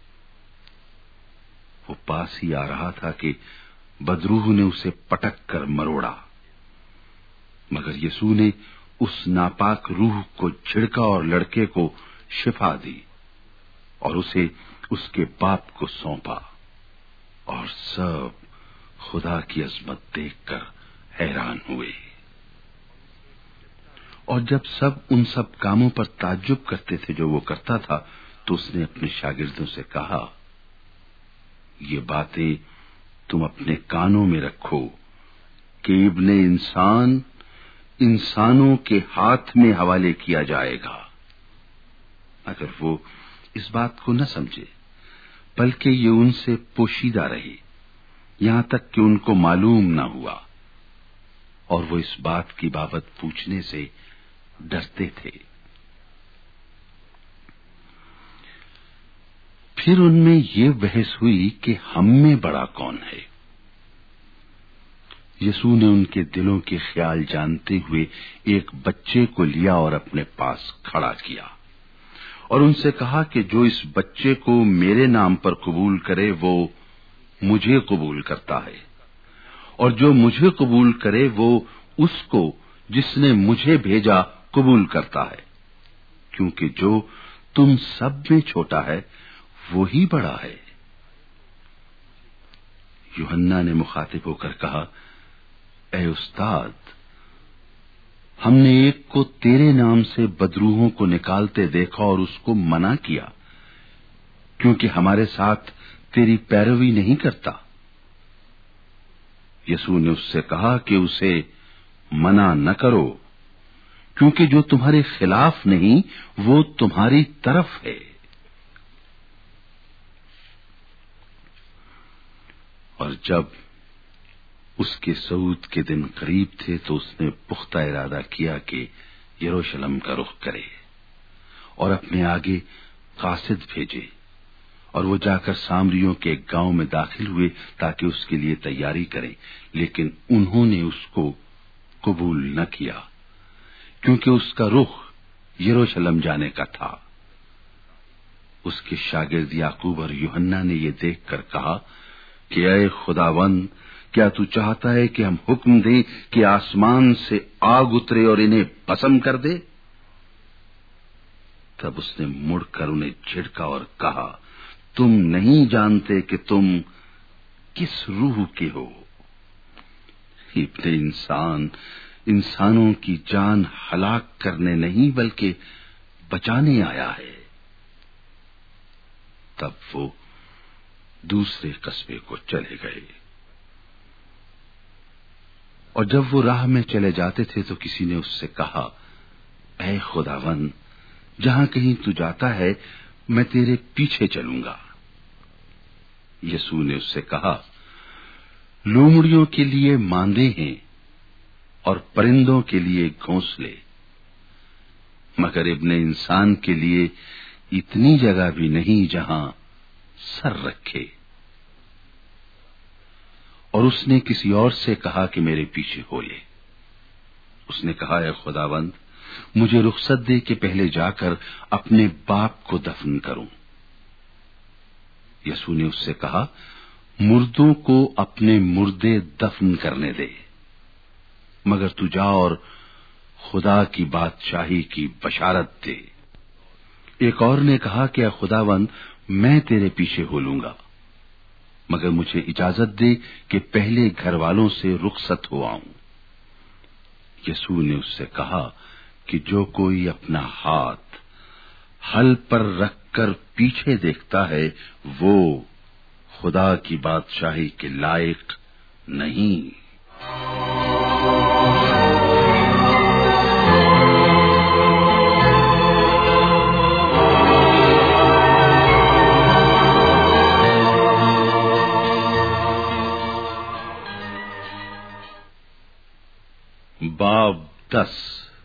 وہ پاس ہی آ رہا تھا کہ بدروح نے اسے پٹک کر مروڑا، مگر یسوع نے اس ناپاک روح کو جھڑکا اور لڑکے کو شفا دی، اور اسے اس کے باپ کو سونپا، اور سب خدا کی عظمت دیکھ کر حیران ہوئے۔ اور جب سب ان سب کاموں پر تعجب کرتے تھے جو وہ کرتا تھا، تو اس نے اپنے شاگردوں سے کہا، یہ باتیں تم اپنے کانوں میں رکھو کہ ابن انسان انسانوں کے ہاتھ میں حوالے کیا جائے گا۔ اگر وہ اس بات کو نہ سمجھے، بلکہ یہ ان سے پوشیدہ رہی، یہاں تک کہ ان کو معلوم نہ ہوا، اور وہ اس بات کی بابت پوچھنے سے ڈرتے تھے۔ پھر ان میں یہ بحث ہوئی کہ ہم میں بڑا کون ہے؟ یسوع نے ان کے دلوں کے خیال جانتے ہوئے ایک بچے کو لیا اور اپنے پاس کھڑا کیا، اور ان سے کہا کہ جو اس بچے کو میرے نام پر قبول کرے وہ مجھے قبول کرتا ہے، اور جو مجھے قبول کرے وہ اس کو جس نے مجھے بھیجا قبول کرتا ہے، کیونکہ جو تم سب میں چھوٹا ہے وہی بڑا ہے۔ یوحنا نے مخاطب ہو کر کہا، اے استاد، ہم نے ایک کو تیرے نام سے بدروحوں کو نکالتے دیکھا اور اس کو منع کیا، کیونکہ ہمارے ساتھ تیری پیروی نہیں کرتا۔ یسوع نے اس سے کہا کہ اسے منع نہ کرو، کیونکہ جو تمہارے خلاف نہیں وہ تمہاری طرف ہے۔ اور جب اس کے صعود کے دن قریب تھے تو اس نے پختہ ارادہ کیا کہ یروشلم کا رخ کرے اور اپنے آگے قاصد بھیجے، اور وہ جا کر سامریوں کے ایک گاؤں میں داخل ہوئے تاکہ اس کے لیے تیاری کریں، لیکن انہوں نے اس کو قبول نہ کیا، کیونکہ اس کا رخ یروشلم جانے کا تھا۔ اس کے شاگرد یعقوب اور یوحنا نے یہ دیکھ کر کہا کہ اے خداوند، کیا تو چاہتا ہے کہ ہم حکم دیں کہ آسمان سے آگ اترے اور انہیں بھسم کر دے؟ تب اس نے مڑ کر انہیں جھڑکا اور کہا، تم نہیں جانتے کہ تم کس روح کے ہو؟ ابن انسان انسانوں کی جان ہلاک کرنے نہیں بلکہ بچانے آیا ہے۔ تب وہ دوسرے قصبے کو چلے گئے، اور جب وہ راہ میں چلے جاتے تھے تو کسی نے اس سے کہا، اے خداوند، جہاں کہیں تو جاتا ہے میں تیرے پیچھے چلوں گا۔ یسوع نے اس سے کہا، لومڑیوں کے لیے ماندے ہیں اور پرندوں کے لیے گھونسلے، مگر ابن انسان کے لیے اتنی جگہ بھی نہیں جہاں سر رکھے۔ اور اس نے کسی اور سے کہا کہ میرے پیچھے ہو لے۔ اس نے کہا، اے خداوند، مجھے رخصت دے کہ پہلے جا کر اپنے باپ کو دفن کروں۔ یسوع نے اس سے کہا، مردوں کو اپنے مردے دفن کرنے دے، مگر تو جا اور خدا کی بادشاہی کی بشارت دے۔ ایک اور نے کہا کہ اے خداوند، میں تیرے پیچھے ہو لوں گا، مگر مجھے اجازت دے کہ پہلے گھر والوں سے رخصت ہو آؤں۔ یسوع نے اس سے کہا کہ جو کوئی اپنا ہاتھ ہل پر رکھ کر پیچھے دیکھتا ہے وہ خدا کی بادشاہی کے لائق نہیں۔ باب دس۔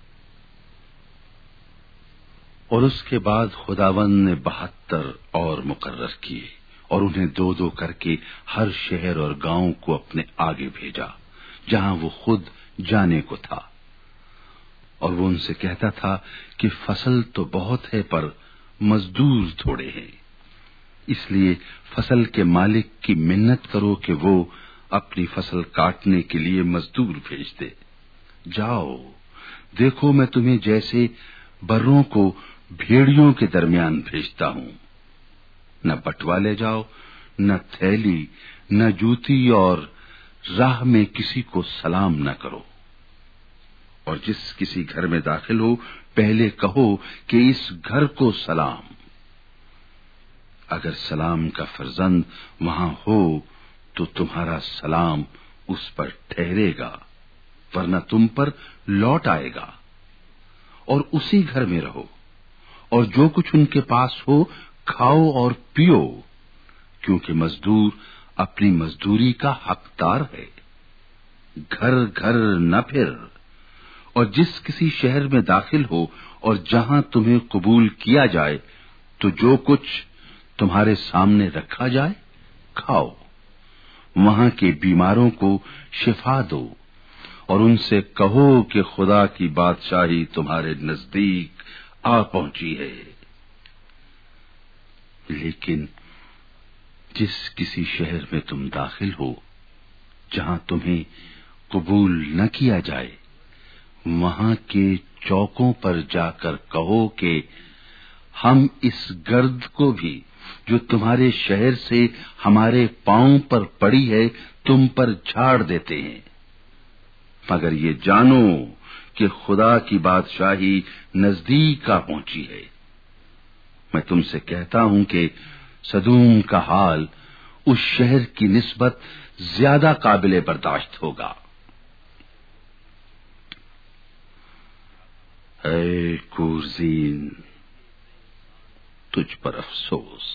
اور اس کے بعد خداوند نے بہتر اور مقرر کیے اور انہیں دو دو کر کے ہر شہر اور گاؤں کو اپنے آگے بھیجا جہاں وہ خود جانے کو تھا۔ اور وہ ان سے کہتا تھا کہ فصل تو بہت ہے پر مزدور تھوڑے ہیں، اس لیے فصل کے مالک کی منت کرو کہ وہ اپنی فصل کاٹنے کے لیے مزدور بھیج دے۔ جاؤ، دیکھو میں تمہیں جیسے بروں کو بھیڑیوں کے درمیان بھیجتا ہوں۔ نہ بٹوا لے جاؤ، نہ تھیلی، نہ جوتی، اور راہ میں کسی کو سلام نہ کرو۔ اور جس کسی گھر میں داخل ہو پہلے کہو کہ اس گھر کو سلام۔ اگر سلام کا فرزند وہاں ہو تو تمہارا سلام اس پر ٹھہرے گا، ورنہ تم پر لوٹ آئے گا۔ اور اسی گھر میں رہو، اور جو کچھ ان کے پاس ہو کھاؤ اور پیو، کیونکہ مزدور اپنی مزدوری کا حقدار ہے۔ گھر گھر نہ پھر، اور جس کسی شہر میں داخل ہو اور جہاں تمہیں قبول کیا جائے تو جو کچھ تمہارے سامنے رکھا جائے کھاؤ، وہاں کے بیماروں کو شفا دو، اور ان سے کہو کہ خدا کی بادشاہی تمہارے نزدیک آ پہنچی ہے۔ لیکن جس کسی شہر میں تم داخل ہو جہاں تمہیں قبول نہ کیا جائے، وہاں کے چوکوں پر جا کر کہو کہ ہم اس گرد کو بھی جو تمہارے شہر سے ہمارے پاؤں پر پڑی ہے تم پر جھاڑ دیتے ہیں، مگر یہ جانو کہ خدا کی بادشاہی نزدیک آ پہنچی ہے۔ میں تم سے کہتا ہوں کہ سدوم کا حال اس شہر کی نسبت زیادہ قابل برداشت ہوگا۔ اے کورزین، تجھ پر افسوس۔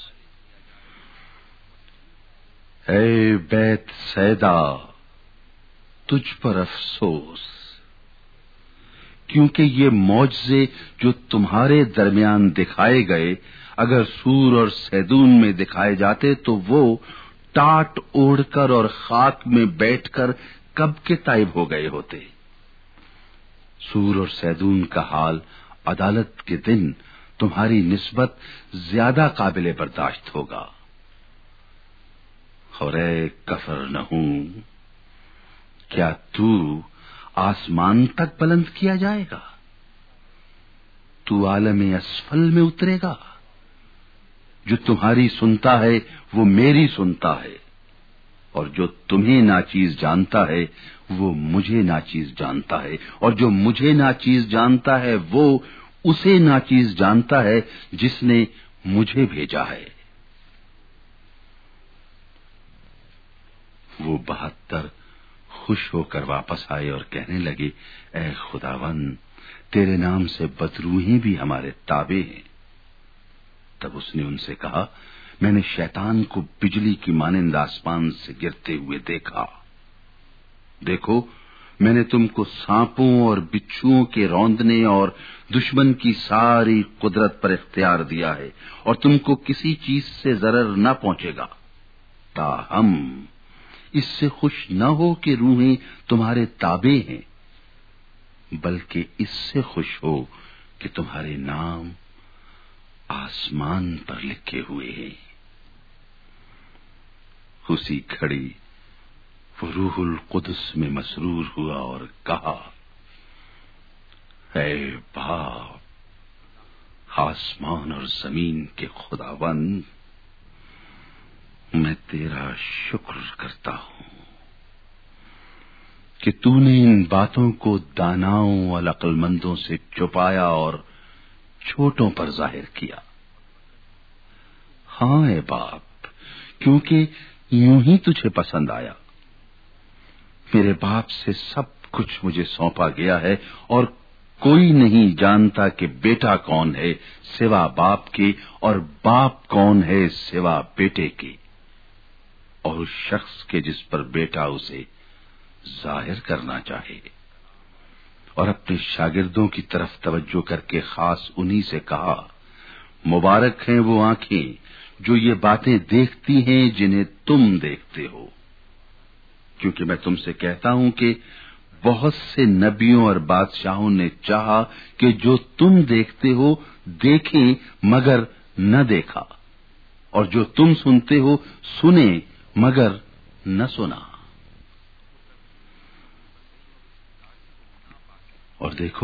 اے بیت سیدا، تجھ پر افسوس، کیونکہ یہ معجزے جو تمہارے درمیان دکھائے گئے اگر سور اور سیدون میں دکھائے جاتے تو وہ ٹاٹ اوڑھ کر اور خاک میں بیٹھ کر کب کے طائب ہو گئے ہوتے۔ سور اور سیدون کا حال عدالت کے دن تمہاری نسبت زیادہ قابل برداشت ہوگا۔ اور اے کفر نہ ہوں، کیا تو آسمان تک بلند کیا جائے گا؟ تو عالم اسفل میں اترے گا؟ جو تمہاری سنتا ہے وہ میری سنتا ہے، اور جو تمہیں ناچیز جانتا ہے وہ مجھے ناچیز جانتا ہے، اور جو مجھے ناچیز جانتا ہے وہ اسے ناچیز جانتا ہے جس نے مجھے بھیجا ہے۔ وہ بہتر خوش ہو کر واپس آئے اور کہنے لگے، اے خداوند، تیرے نام سے بدروہیں بھی ہمارے تابع ہیں۔ تب اس نے ان سے کہا، میں نے شیطان کو بجلی کی مانند آسمان سے گرتے ہوئے دیکھا۔ دیکھو، میں نے تم کو سانپوں اور بچھوؤں کے روندنے اور دشمن کی ساری قدرت پر اختیار دیا ہے، اور تم کو کسی چیز سے ضرر نہ پہنچے گا، تاہم اس سے خوش نہ ہو کہ روحیں تمہارے تابع ہیں، بلکہ اس سے خوش ہو کہ تمہارے نام آسمان پر لکھے ہوئے ہیں۔ اسی گھڑی وہ روح القدس میں مسرور ہوا اور کہا، اے باپ، آسمان اور زمین کے خداوند، میں تیرا شکر کرتا ہوں کہ تو نے ان باتوں کو داناؤں اور عقل مندوں سے چھپایا اور چھوٹوں پر ظاہر کیا۔ ہاں اے باپ، کیونکہ یوں ہی تجھے پسند آیا۔ میرے باپ سے سب کچھ مجھے سونپا گیا ہے، اور کوئی نہیں جانتا کہ بیٹا کون ہے سوا باپ کے، اور باپ کون ہے سوا بیٹے کے، اور اس شخص کے جس پر بیٹا اسے ظاہر کرنا چاہے۔ اور اپنے شاگردوں کی طرف توجہ کر کے خاص انہی سے کہا، مبارک ہیں وہ آنکھیں جو یہ باتیں دیکھتی ہیں جنہیں تم دیکھتے ہو، کیونکہ میں تم سے کہتا ہوں کہ بہت سے نبیوں اور بادشاہوں نے چاہا کہ جو تم دیکھتے ہو دیکھیں مگر نہ دیکھا، اور جو تم سنتے ہو سنیں مگر نہ سنا۔ اور دیکھو،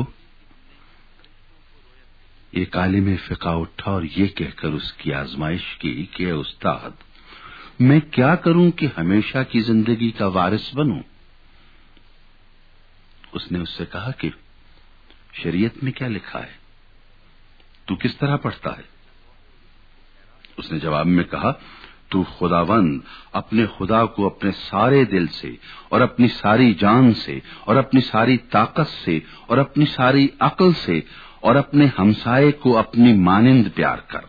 ایک عالم فقہ اٹھا اور یہ کہہ کر اس کی آزمائش کی کہ اے استاد، میں کیا کروں کہ ہمیشہ کی زندگی کا وارث بنوں؟ اس نے اس سے کہا کہ شریعت میں کیا لکھا ہے، تو کس طرح پڑھتا ہے؟ اس نے جواب میں کہا، تو خداوند اپنے خدا کو اپنے سارے دل سے اور اپنی ساری جان سے اور اپنی ساری طاقت سے اور اپنی ساری عقل سے اور اپنے ہمسائے کو اپنی مانند پیار کر۔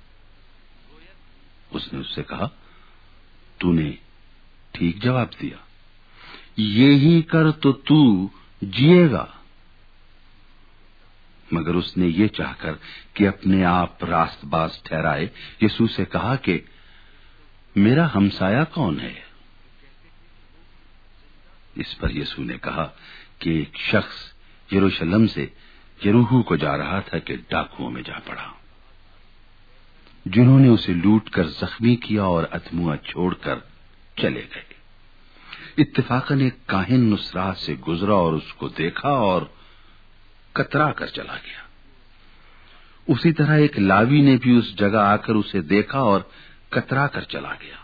اس نے اس سے کہا، تو نے ٹھیک جواب دیا، یہی کر تو تو جیے گا۔ مگر اس نے یہ چاہ کر کہ اپنے آپ راست باز ٹھہرائے، یسوع سے کہا کہ میرا ہمسایہ کون ہے؟ اس پر یسوع نے کہا کہ ایک شخص یروشلم سے یریحو کو جا رہا تھا کہ ڈاکوؤں میں جا پڑا، جنہوں نے اسے لوٹ کر زخمی کیا اور اتھموا چھوڑ کر چلے گئے۔ اتفاقاً ایک کاہن اس راہ سے گزرا اور اس کو دیکھا اور کترا کر چلا گیا۔ اسی طرح ایک لاوی نے بھی اس جگہ آ کر اسے دیکھا اور کترا کر چلا گیا۔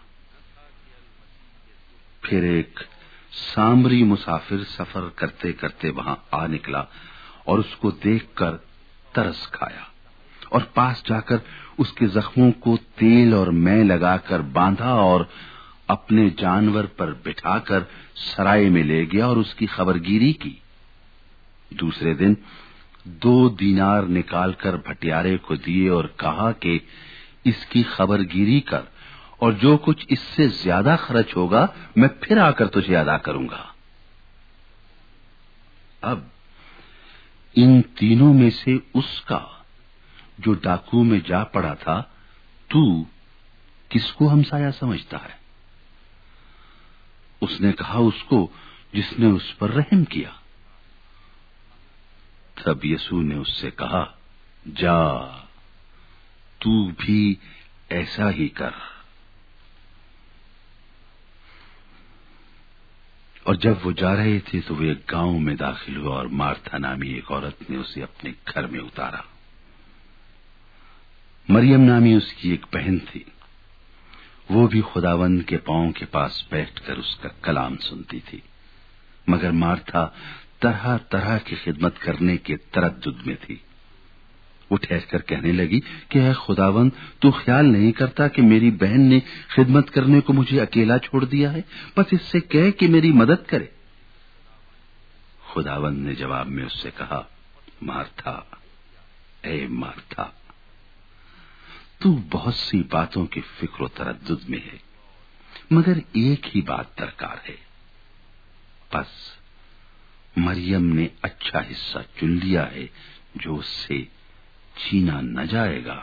پھر ایک سامری مسافر سفر کرتے کرتے وہاں آ نکلا اور اس کو دیکھ کر ترس کھایا، اور پاس جا کر اس کے زخموں کو تیل اور مے لگا کر باندھا اور اپنے جانور پر بٹھا کر سرائے میں لے گیا اور اس کی خبرگیری کی۔ دوسرے دن دو دینار نکال کر بھٹیارے کو دیے اور کہا کہ اس کی خبرگیری کر، اور جو کچھ اس سے زیادہ خرچ ہوگا میں پھر آ کر تجھے ادا کروں گا۔ اب ان تینوں میں سے اس کا جو ڈاکو میں جا پڑا تھا، تو کس کو ہمسایہ سمجھتا ہے؟ اس نے کہا، اس کو جس نے اس پر رحم کیا۔ تب یسوع نے اس سے کہا، جا، تو بھی ایسا ہی کر۔ اور جب وہ جا رہے تھے تو وہ ایک گاؤں میں داخل ہوا اور مارتھا نامی ایک عورت نے اسے اپنے گھر میں اتارا۔ مریم نامی اس کی ایک بہن تھی، وہ بھی خداوند کے پاؤں کے پاس بیٹھ کر اس کا کلام سنتی تھی، مگر مارتھا طرح طرح کی خدمت کرنے کے تردد میں تھی۔ وہ ٹھہر کر کہنے لگی کہ اے خداوند، تو خیال نہیں کرتا کہ میری بہن نے خدمت کرنے کو مجھے اکیلا چھوڑ دیا ہے؟ بس اس سے کہے کہ میری مدد کرے۔ خداوند نے جواب میں اس سے کہا، مارتھا، اے مارتھا، تو بہت سی باتوں کی فکر و تردد میں ہے، مگر ایک ہی بات درکار ہے۔ بس مریم نے اچھا حصہ چن لیا ہے جو اس سے چھینا نہ جائے گا۔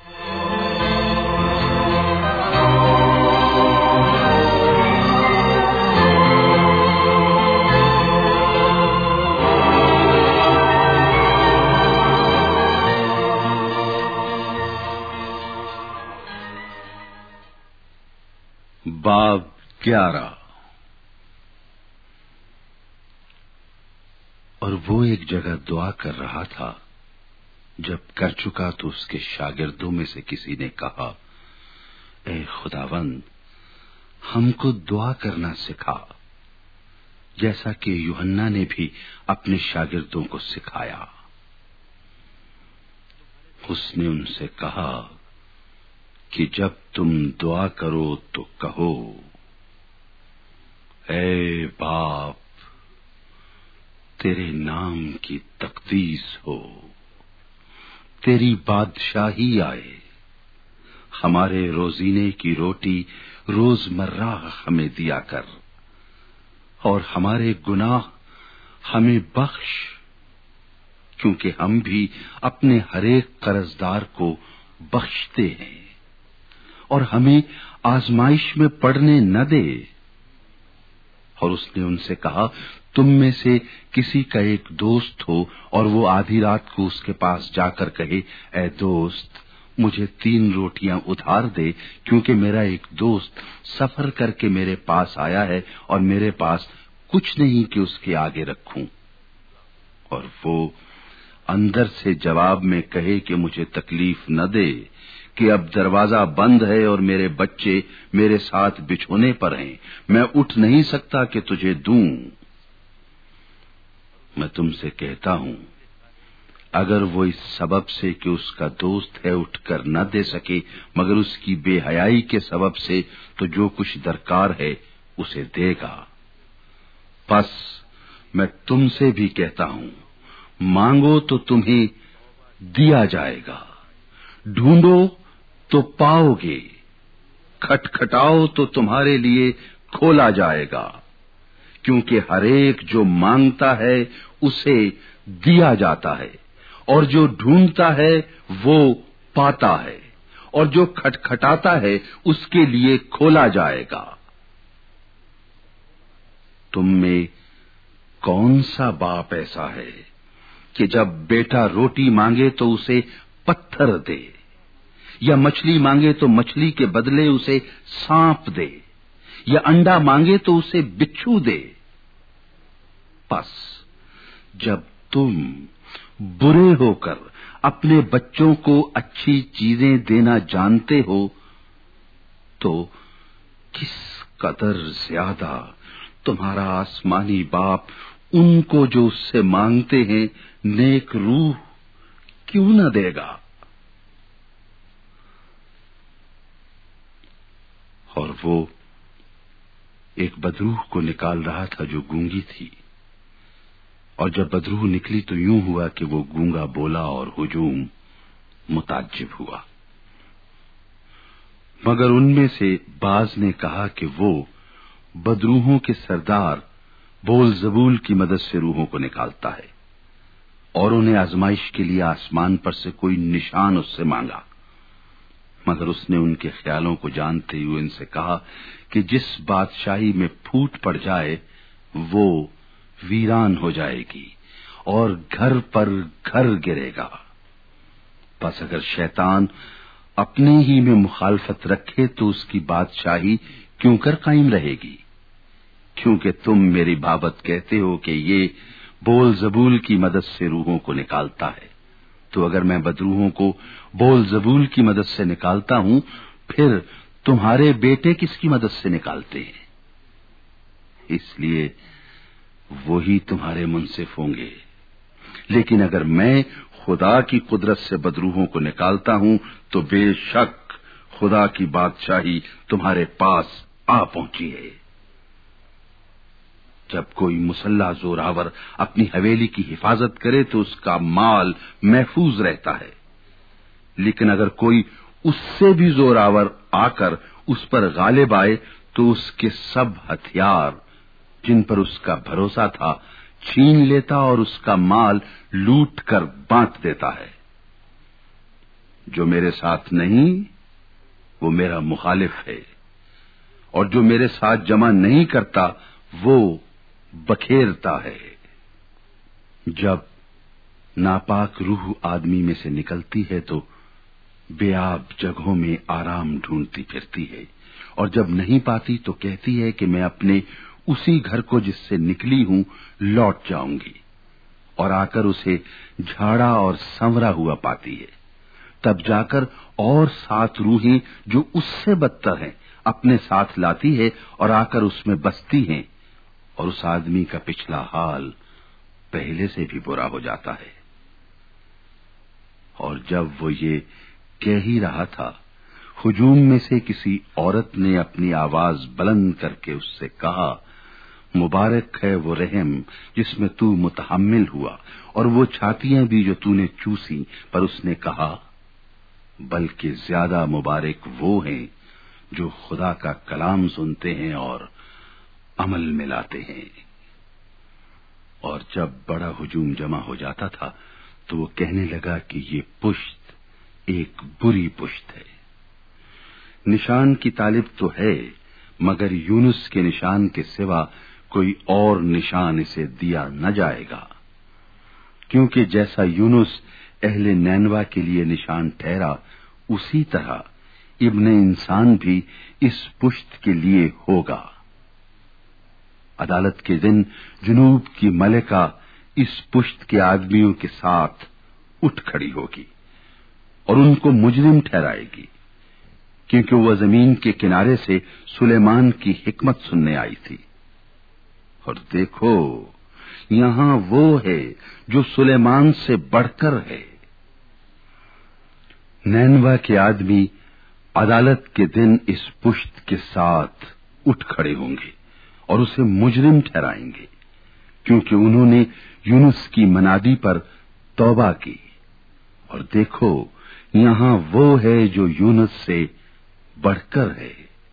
باب گیارہ۔ اور وہ ایک جگہ دعا کر رہا تھا، جب کر چکا تو اس کے شاگردوں میں سے کسی نے کہا، اے خداوند، ہم کو دعا کرنا سکھا، جیسا کہ یوحنا نے بھی اپنے شاگردوں کو سکھایا۔ اس نے ان سے کہا کہ جب تم دعا کرو تو کہو، اے باپ، تیرے نام کی تقدیس ہو، تیری بادشاہی آئے، ہمارے روزینے کی روٹی روز مرہ ہمیں دیا کر، اور ہمارے گناہ ہمیں بخش، کیونکہ ہم بھی اپنے ہر ایک قرضدار کو بخشتے ہیں، اور ہمیں آزمائش میں پڑنے نہ دے۔ اور اس نے ان سے کہا، تم میں سے کسی کا ایک دوست ہو اور وہ آدھی رات کو اس کے پاس جا کر کہے، اے دوست، مجھے تین روٹیاں ادھار دے، کیونکہ میرا ایک دوست سفر کر کے میرے پاس آیا ہے اور میرے پاس کچھ نہیں کہ اس کے آگے رکھوں۔ اور وہ اندر سے جواب میں کہے کہ مجھے تکلیف نہ دے کہ اب دروازہ بند ہے اور میرے بچے میرے ساتھ بچھونے پر ہیں، میں اٹھ نہیں سکتا کہ تجھے دوں۔ میں تم سے کہتا ہوں، اگر وہ اس سبب سے کہ اس کا دوست ہے اٹھ کر نہ دے سکے مگر اس کی بے حیائی کے سبب سے، تو جو کچھ درکار ہے اسے دے گا۔ پس میں تم سے بھی کہتا ہوں، مانگو تو تمہیں دیا جائے گا، ڈھونڈو تو پاؤ گے، کھٹکھٹاؤ تو تمہارے لیے کھولا جائے گا، کیونکہ ہر ایک جو مانگتا ہے اسے دیا جاتا ہے، اور جو ڈھونڈتا ہے وہ پاتا ہے، اور جو کھٹکھٹاتا ہے اس کے لیے کھولا جائے گا۔ تم میں کون سا باپ ایسا ہے کہ جب بیٹا روٹی مانگے تو اسے پتھر دے، یا مچھلی مانگے تو مچھلی کے بدلے اسے سانپ دے، یا انڈا مانگے تو اسے بچھو دے؟ پس جب تم برے ہو کر اپنے بچوں کو اچھی چیزیں دینا جانتے ہو تو کس قدر زیادہ تمہارا آسمانی باپ ان کو جو اس سے مانگتے ہیں نیک روح کیوں نہ دے گا؟ اور وہ ایک بدروح کو نکال رہا تھا جو گونگی تھی، اور جب بدروح نکلی تو یوں ہوا کہ وہ گونگا بولا اور ہجوم متعجب ہوا۔ مگر ان میں سے بعض نے کہا کہ وہ بدروحوں کے سردار بول زبول کی مدد سے روحوں کو نکالتا ہے، اور انہیں آزمائش کے لیے آسمان پر سے کوئی نشان اس سے مانگا۔ مگر اس نے ان کے خیالوں کو جانتے ہوئے ان سے کہا کہ جس بادشاہی میں پھوٹ پڑ جائے وہ ویران ہو جائے گی، اور گھر پر گھر گرے گا۔ پس اگر شیطان اپنے ہی میں مخالفت رکھے تو اس کی بادشاہی کیوں کر قائم رہے گی؟ کیونکہ تم میری بابت کہتے ہو کہ یہ بول زبول کی مدد سے روحوں کو نکالتا ہے، تو اگر میں بدروحوں کو بول زبول کی مدد سے نکالتا ہوں، پھر تمہارے بیٹے کس کی مدد سے نکالتے ہیں؟ اس لیے وہی تمہارے منصف ہوں گے۔ لیکن اگر میں خدا کی قدرت سے بدروحوں کو نکالتا ہوں تو بے شک خدا کی بادشاہی تمہارے پاس آ پہنچی ہے۔ جب کوئی مسلح زوراور اپنی حویلی کی حفاظت کرے تو اس کا مال محفوظ رہتا ہے، لیکن اگر کوئی اس سے بھی زوراور آ کر اس پر غالب آئے تو اس کے سب ہتھیار جن پر اس کا بھروسہ تھا چھین لیتا اور اس کا مال لوٹ کر بانٹ دیتا ہے۔ جو میرے ساتھ نہیں وہ میرا مخالف ہے، اور جو میرے ساتھ جمع نہیں کرتا وہ بکھیرتا ہے۔ جب ناپاک روح آدمی میں سے نکلتی ہے تو بے آب جگہوں میں آرام ڈھونڈتی پھرتی ہے، اور جب نہیں پاتی تو کہتی ہے کہ میں اپنے اسی گھر کو جس سے نکلی ہوں لوٹ جاؤں گی، اور آ کر اسے جھاڑا اور سنورا ہوا پاتی ہے۔ تب جا کر اور سات روحیں جو اس سے بدتر ہیں اپنے ساتھ لاتی ہے اور آ کر اس میں بستی ہیں، اور اس آدمی کا پچھلا حال پہلے سے بھی برا ہو جاتا ہے۔ اور جب وہ یہ کہہ ہی رہا تھا، ہجوم میں سے کسی عورت نے اپنی آواز بلند کر کے اس سے کہا، مبارک ہے وہ رحم جس میں تو متحمل ہوا اور وہ چھاتیاں بھی جو تو نے چوسی۔ پر اس نے کہا، بلکہ زیادہ مبارک وہ ہیں جو خدا کا کلام سنتے ہیں اور عمل میں لاتے ہیں۔ اور جب بڑا ہجوم جمع ہو جاتا تھا تو وہ کہنے لگا کہ یہ پشت ایک بری پشت ہے۔ نشان کی طالب تو ہے، مگر یونس کے نشان کے سوا کوئی اور نشان اسے دیا نہ جائے گا، کیونکہ جیسا یونس اہل نینوا کے لیے نشان ٹھہرا، اسی طرح ابن انسان بھی اس پشت کے لیے ہوگا۔ عدالت کے دن جنوب کی ملکہ اس پشت کے آدمیوں کے ساتھ اٹھ کھڑی ہوگی اور ان کو مجرم ٹھہرائے گی، کیونکہ وہ زمین کے کنارے سے سلیمان کی حکمت سننے آئی تھی۔ اور دیکھو، یہاں وہ ہے جو سلیمان سے بڑھ کر ہے۔ نینوا کے آدمی عدالت کے دن اس پشت کے ساتھ اٹھ کھڑے ہوں گے اور اسے مجرم ٹھہرائیں گے، کیونکہ انہوں نے یونس کی منادی پر توبہ کی۔ اور دیکھو، یہاں وہ ہے جو یونس سے بڑھ کر ہے۔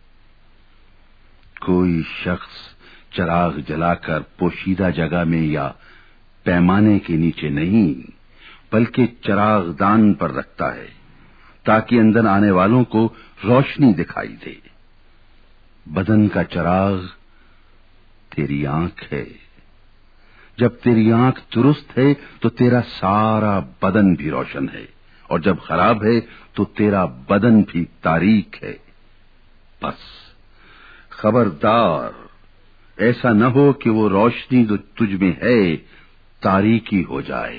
کوئی شخص چراغ جلا کر پوشیدہ جگہ میں یا پیمانے کے نیچے نہیں، بلکہ چراغ دان پر رکھتا ہے تاکہ اندر آنے والوں کو روشنی دکھائی دے۔ بدن کا چراغ تیری آنکھ ہے۔ جب تیری آنکھ درست ہے تو تیرا سارا بدن بھی روشن ہے، اور جب خراب ہے تو تیرا بدن بھی تاریک ہے۔ بس خبردار، ایسا نہ ہو کہ وہ روشنی جو تجھ میں ہے تاریکی ہو جائے۔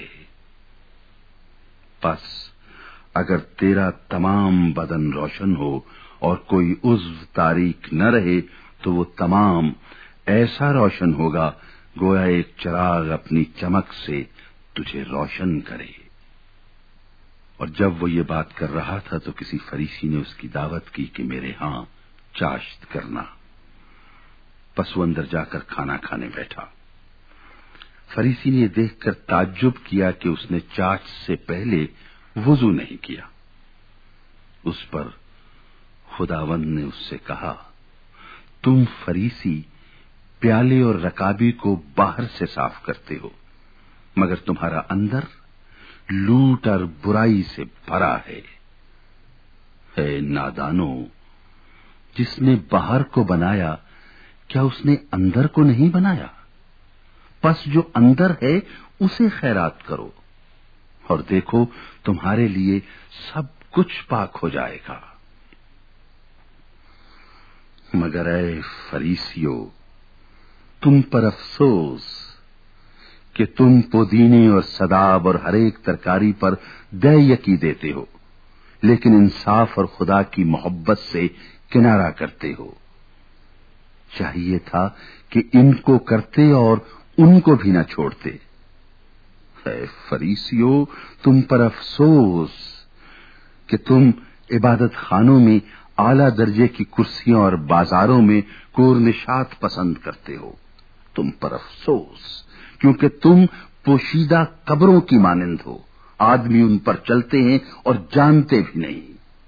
بس اگر تیرا تمام بدن روشن ہو اور کوئی عضو تاریک نہ رہے تو وہ تمام ایسا روشن ہوگا گویا ایک چراغ اپنی چمک سے تجھے روشن کرے۔ اور جب وہ یہ بات کر رہا تھا تو کسی فریسی نے اس کی دعوت کی کہ میرے ہاں چاشت کرنا۔ پس وہ اندر جا کر کھانا کھانے بیٹھا۔ فریسی نے دیکھ کر تعجب کیا کہ اس نے چاشت سے پہلے وضو نہیں کیا۔ اس پر خداوند نے اس سے کہا، تم فریسی پیالے اور رکابی کو باہر سے صاف کرتے ہو، مگر تمہارا اندر لوٹ اور برائی سے بھرا ہے۔ اے نادانو، جس نے باہر کو بنایا کیا اس نے اندر کو نہیں بنایا؟ پس جو اندر ہے اسے خیرات کرو، اور دیکھو تمہارے لیے سب کچھ پاک ہو جائے گا۔ مگر اے فریسیو، تم پر افسوس کہ تم پودینے اور سداب اور ہر ایک ترکاری پر دے یکی دیتے ہو، لیکن انصاف اور خدا کی محبت سے کنارہ کرتے ہو۔ چاہیے تھا کہ ان کو کرتے اور ان کو بھی نہ چھوڑتے۔ اے فریسیو، تم پر افسوس کہ تم عبادت خانوں میں اعلیٰ درجے کی کرسیاں اور بازاروں میں کورنشات پسند کرتے ہو۔ تم پر افسوس کیونکہ تم پوشیدہ قبروں کی مانند ہو، آدمی ان پر چلتے ہیں اور جانتے بھی نہیں۔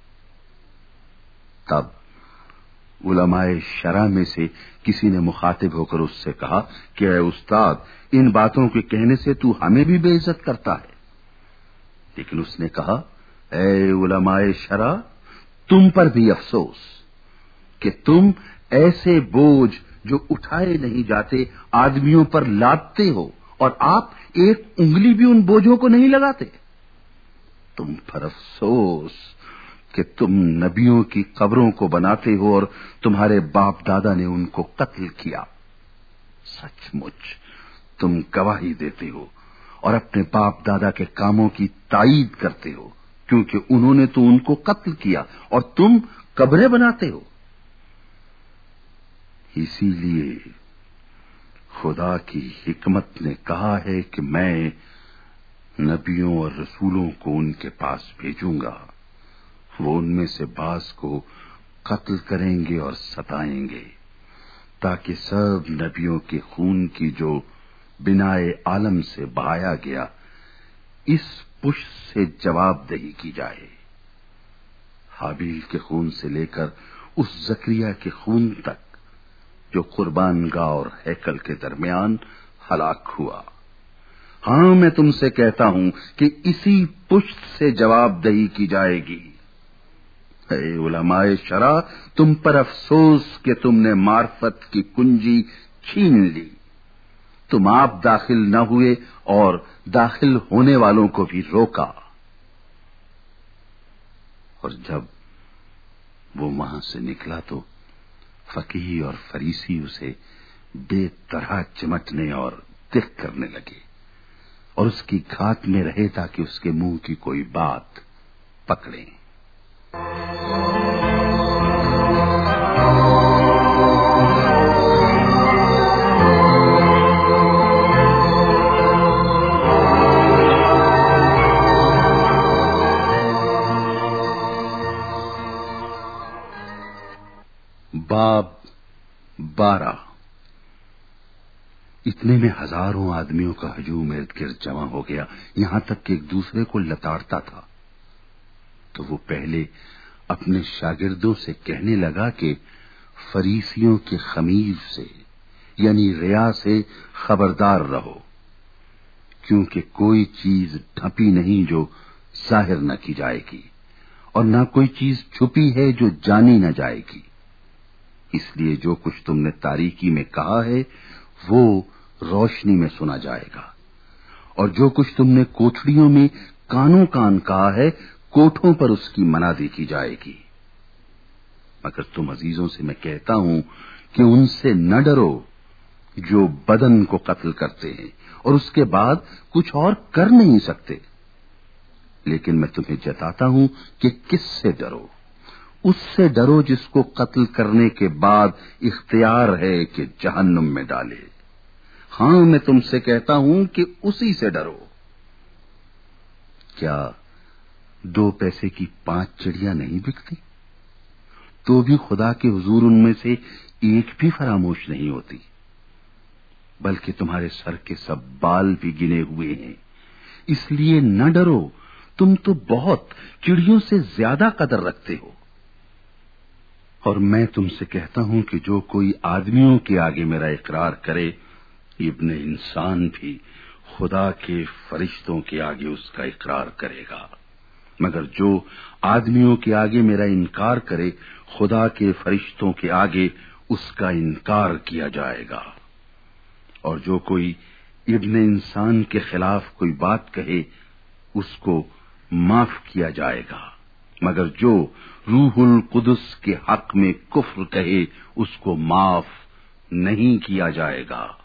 تب علماء شرع میں سے کسی نے مخاطب ہو کر اس سے کہا کہ اے استاد، ان باتوں کے کہنے سے تو ہمیں بھی بے عزت کرتا ہے۔ لیکن اس نے کہا، اے علماء شرع، تم پر بھی افسوس کہ تم ایسے بوجھ جو اٹھائے نہیں جاتے آدمیوں پر لادتے ہو، اور آپ ایک انگلی بھی ان بوجھوں کو نہیں لگاتے۔ تم پر افسوس کہ تم نبیوں کی قبروں کو بناتے ہو اور تمہارے باپ دادا نے ان کو قتل کیا۔ سچ مچ تم گواہی دیتے ہو اور اپنے باپ دادا کے کاموں کی تائید کرتے ہو، کیونکہ انہوں نے تو ان کو قتل کیا اور تم قبریں بناتے ہو۔ اسی لیے خدا کی حکمت نے کہا ہے کہ میں نبیوں اور رسولوں کو ان کے پاس بھیجوں گا، وہ ان میں سے بعض کو قتل کریں گے اور ستائیں گے، تاکہ سب نبیوں کے خون کی جو بنائے عالم سے بہایا گیا اس پشت سے جواب دہی کی جائے۔ حابیل کے خون سے لے کر اس زکریا کے خون تک جو قربان گاہ اور ہیکل کے درمیان ہلاک ہوا۔ ہاں میں تم سے کہتا ہوں کہ اسی پشت سے جواب دہی کی جائے گی۔ اے علماء شرع، تم پر افسوس کہ تم نے معرفت کی کنجی چھین لی۔ تم آپ داخل نہ ہوئے اور داخل ہونے والوں کو بھی روکا۔ اور جب وہ وہاں سے نکلا تو فقیہ اور فریسی اسے بے طرح چمٹنے اور دق کرنے لگے، اور اس کی گھات میں رہے تاکہ اس کے منہ کی کوئی بات پکڑیں۔ باب بارہ۔ اتنے میں ہزاروں آدمیوں کا ہجوم ارد گرد جمع ہو گیا، یہاں تک کہ ایک دوسرے کو لتاڑتا تھا۔ تو وہ پہلے اپنے شاگردوں سے کہنے لگا کہ فریسیوں کے خمیر سے یعنی ریا سے خبردار رہو، کیونکہ کوئی چیز ڈھپی نہیں جو ظاہر نہ کی جائے گی، اور نہ کوئی چیز چھپی ہے جو جانی نہ جائے گی۔ اس لیے جو کچھ تم نے تاریکی میں کہا ہے وہ روشنی میں سنا جائے گا، اور جو کچھ تم نے کوٹھڑیوں میں کانوں کان کہا ہے کوٹھوں پر اس کی منادی کی جائے گی۔ مگر تم عزیزوں سے میں کہتا ہوں کہ ان سے نہ ڈرو جو بدن کو قتل کرتے ہیں اور اس کے بعد کچھ اور کر نہیں سکتے، لیکن میں تمہیں جتاتا ہوں کہ کس سے ڈرو۔ اس سے ڈرو جس کو قتل کرنے کے بعد اختیار ہے کہ جہنم میں ڈالے۔ ہاں میں تم سے کہتا ہوں کہ اسی سے ڈرو۔ کیا دو پیسے کی پانچ چڑیاں نہیں بکتی؟ تو بھی خدا کے حضور ان میں سے ایک بھی فراموش نہیں ہوتی، بلکہ تمہارے سر کے سب بال بھی گنے ہوئے ہیں۔ اس لیے نہ ڈرو، تم تو بہت چڑیوں سے زیادہ قدر رکھتے ہو۔ اور میں تم سے کہتا ہوں کہ جو کوئی آدمیوں کے آگے میرا اقرار کرے، ابن انسان بھی خدا کے فرشتوں کے آگے اس کا اقرار کرے گا، مگر جو آدمیوں کے آگے میرا انکار کرے خدا کے فرشتوں کے آگے اس کا انکار کیا جائے گا۔ اور جو کوئی ابن انسان کے خلاف کوئی بات کہے اس کو معاف کیا جائے گا، مگر جو روح القدس کے حق میں کفر کہے اس کو معاف نہیں کیا جائے گا۔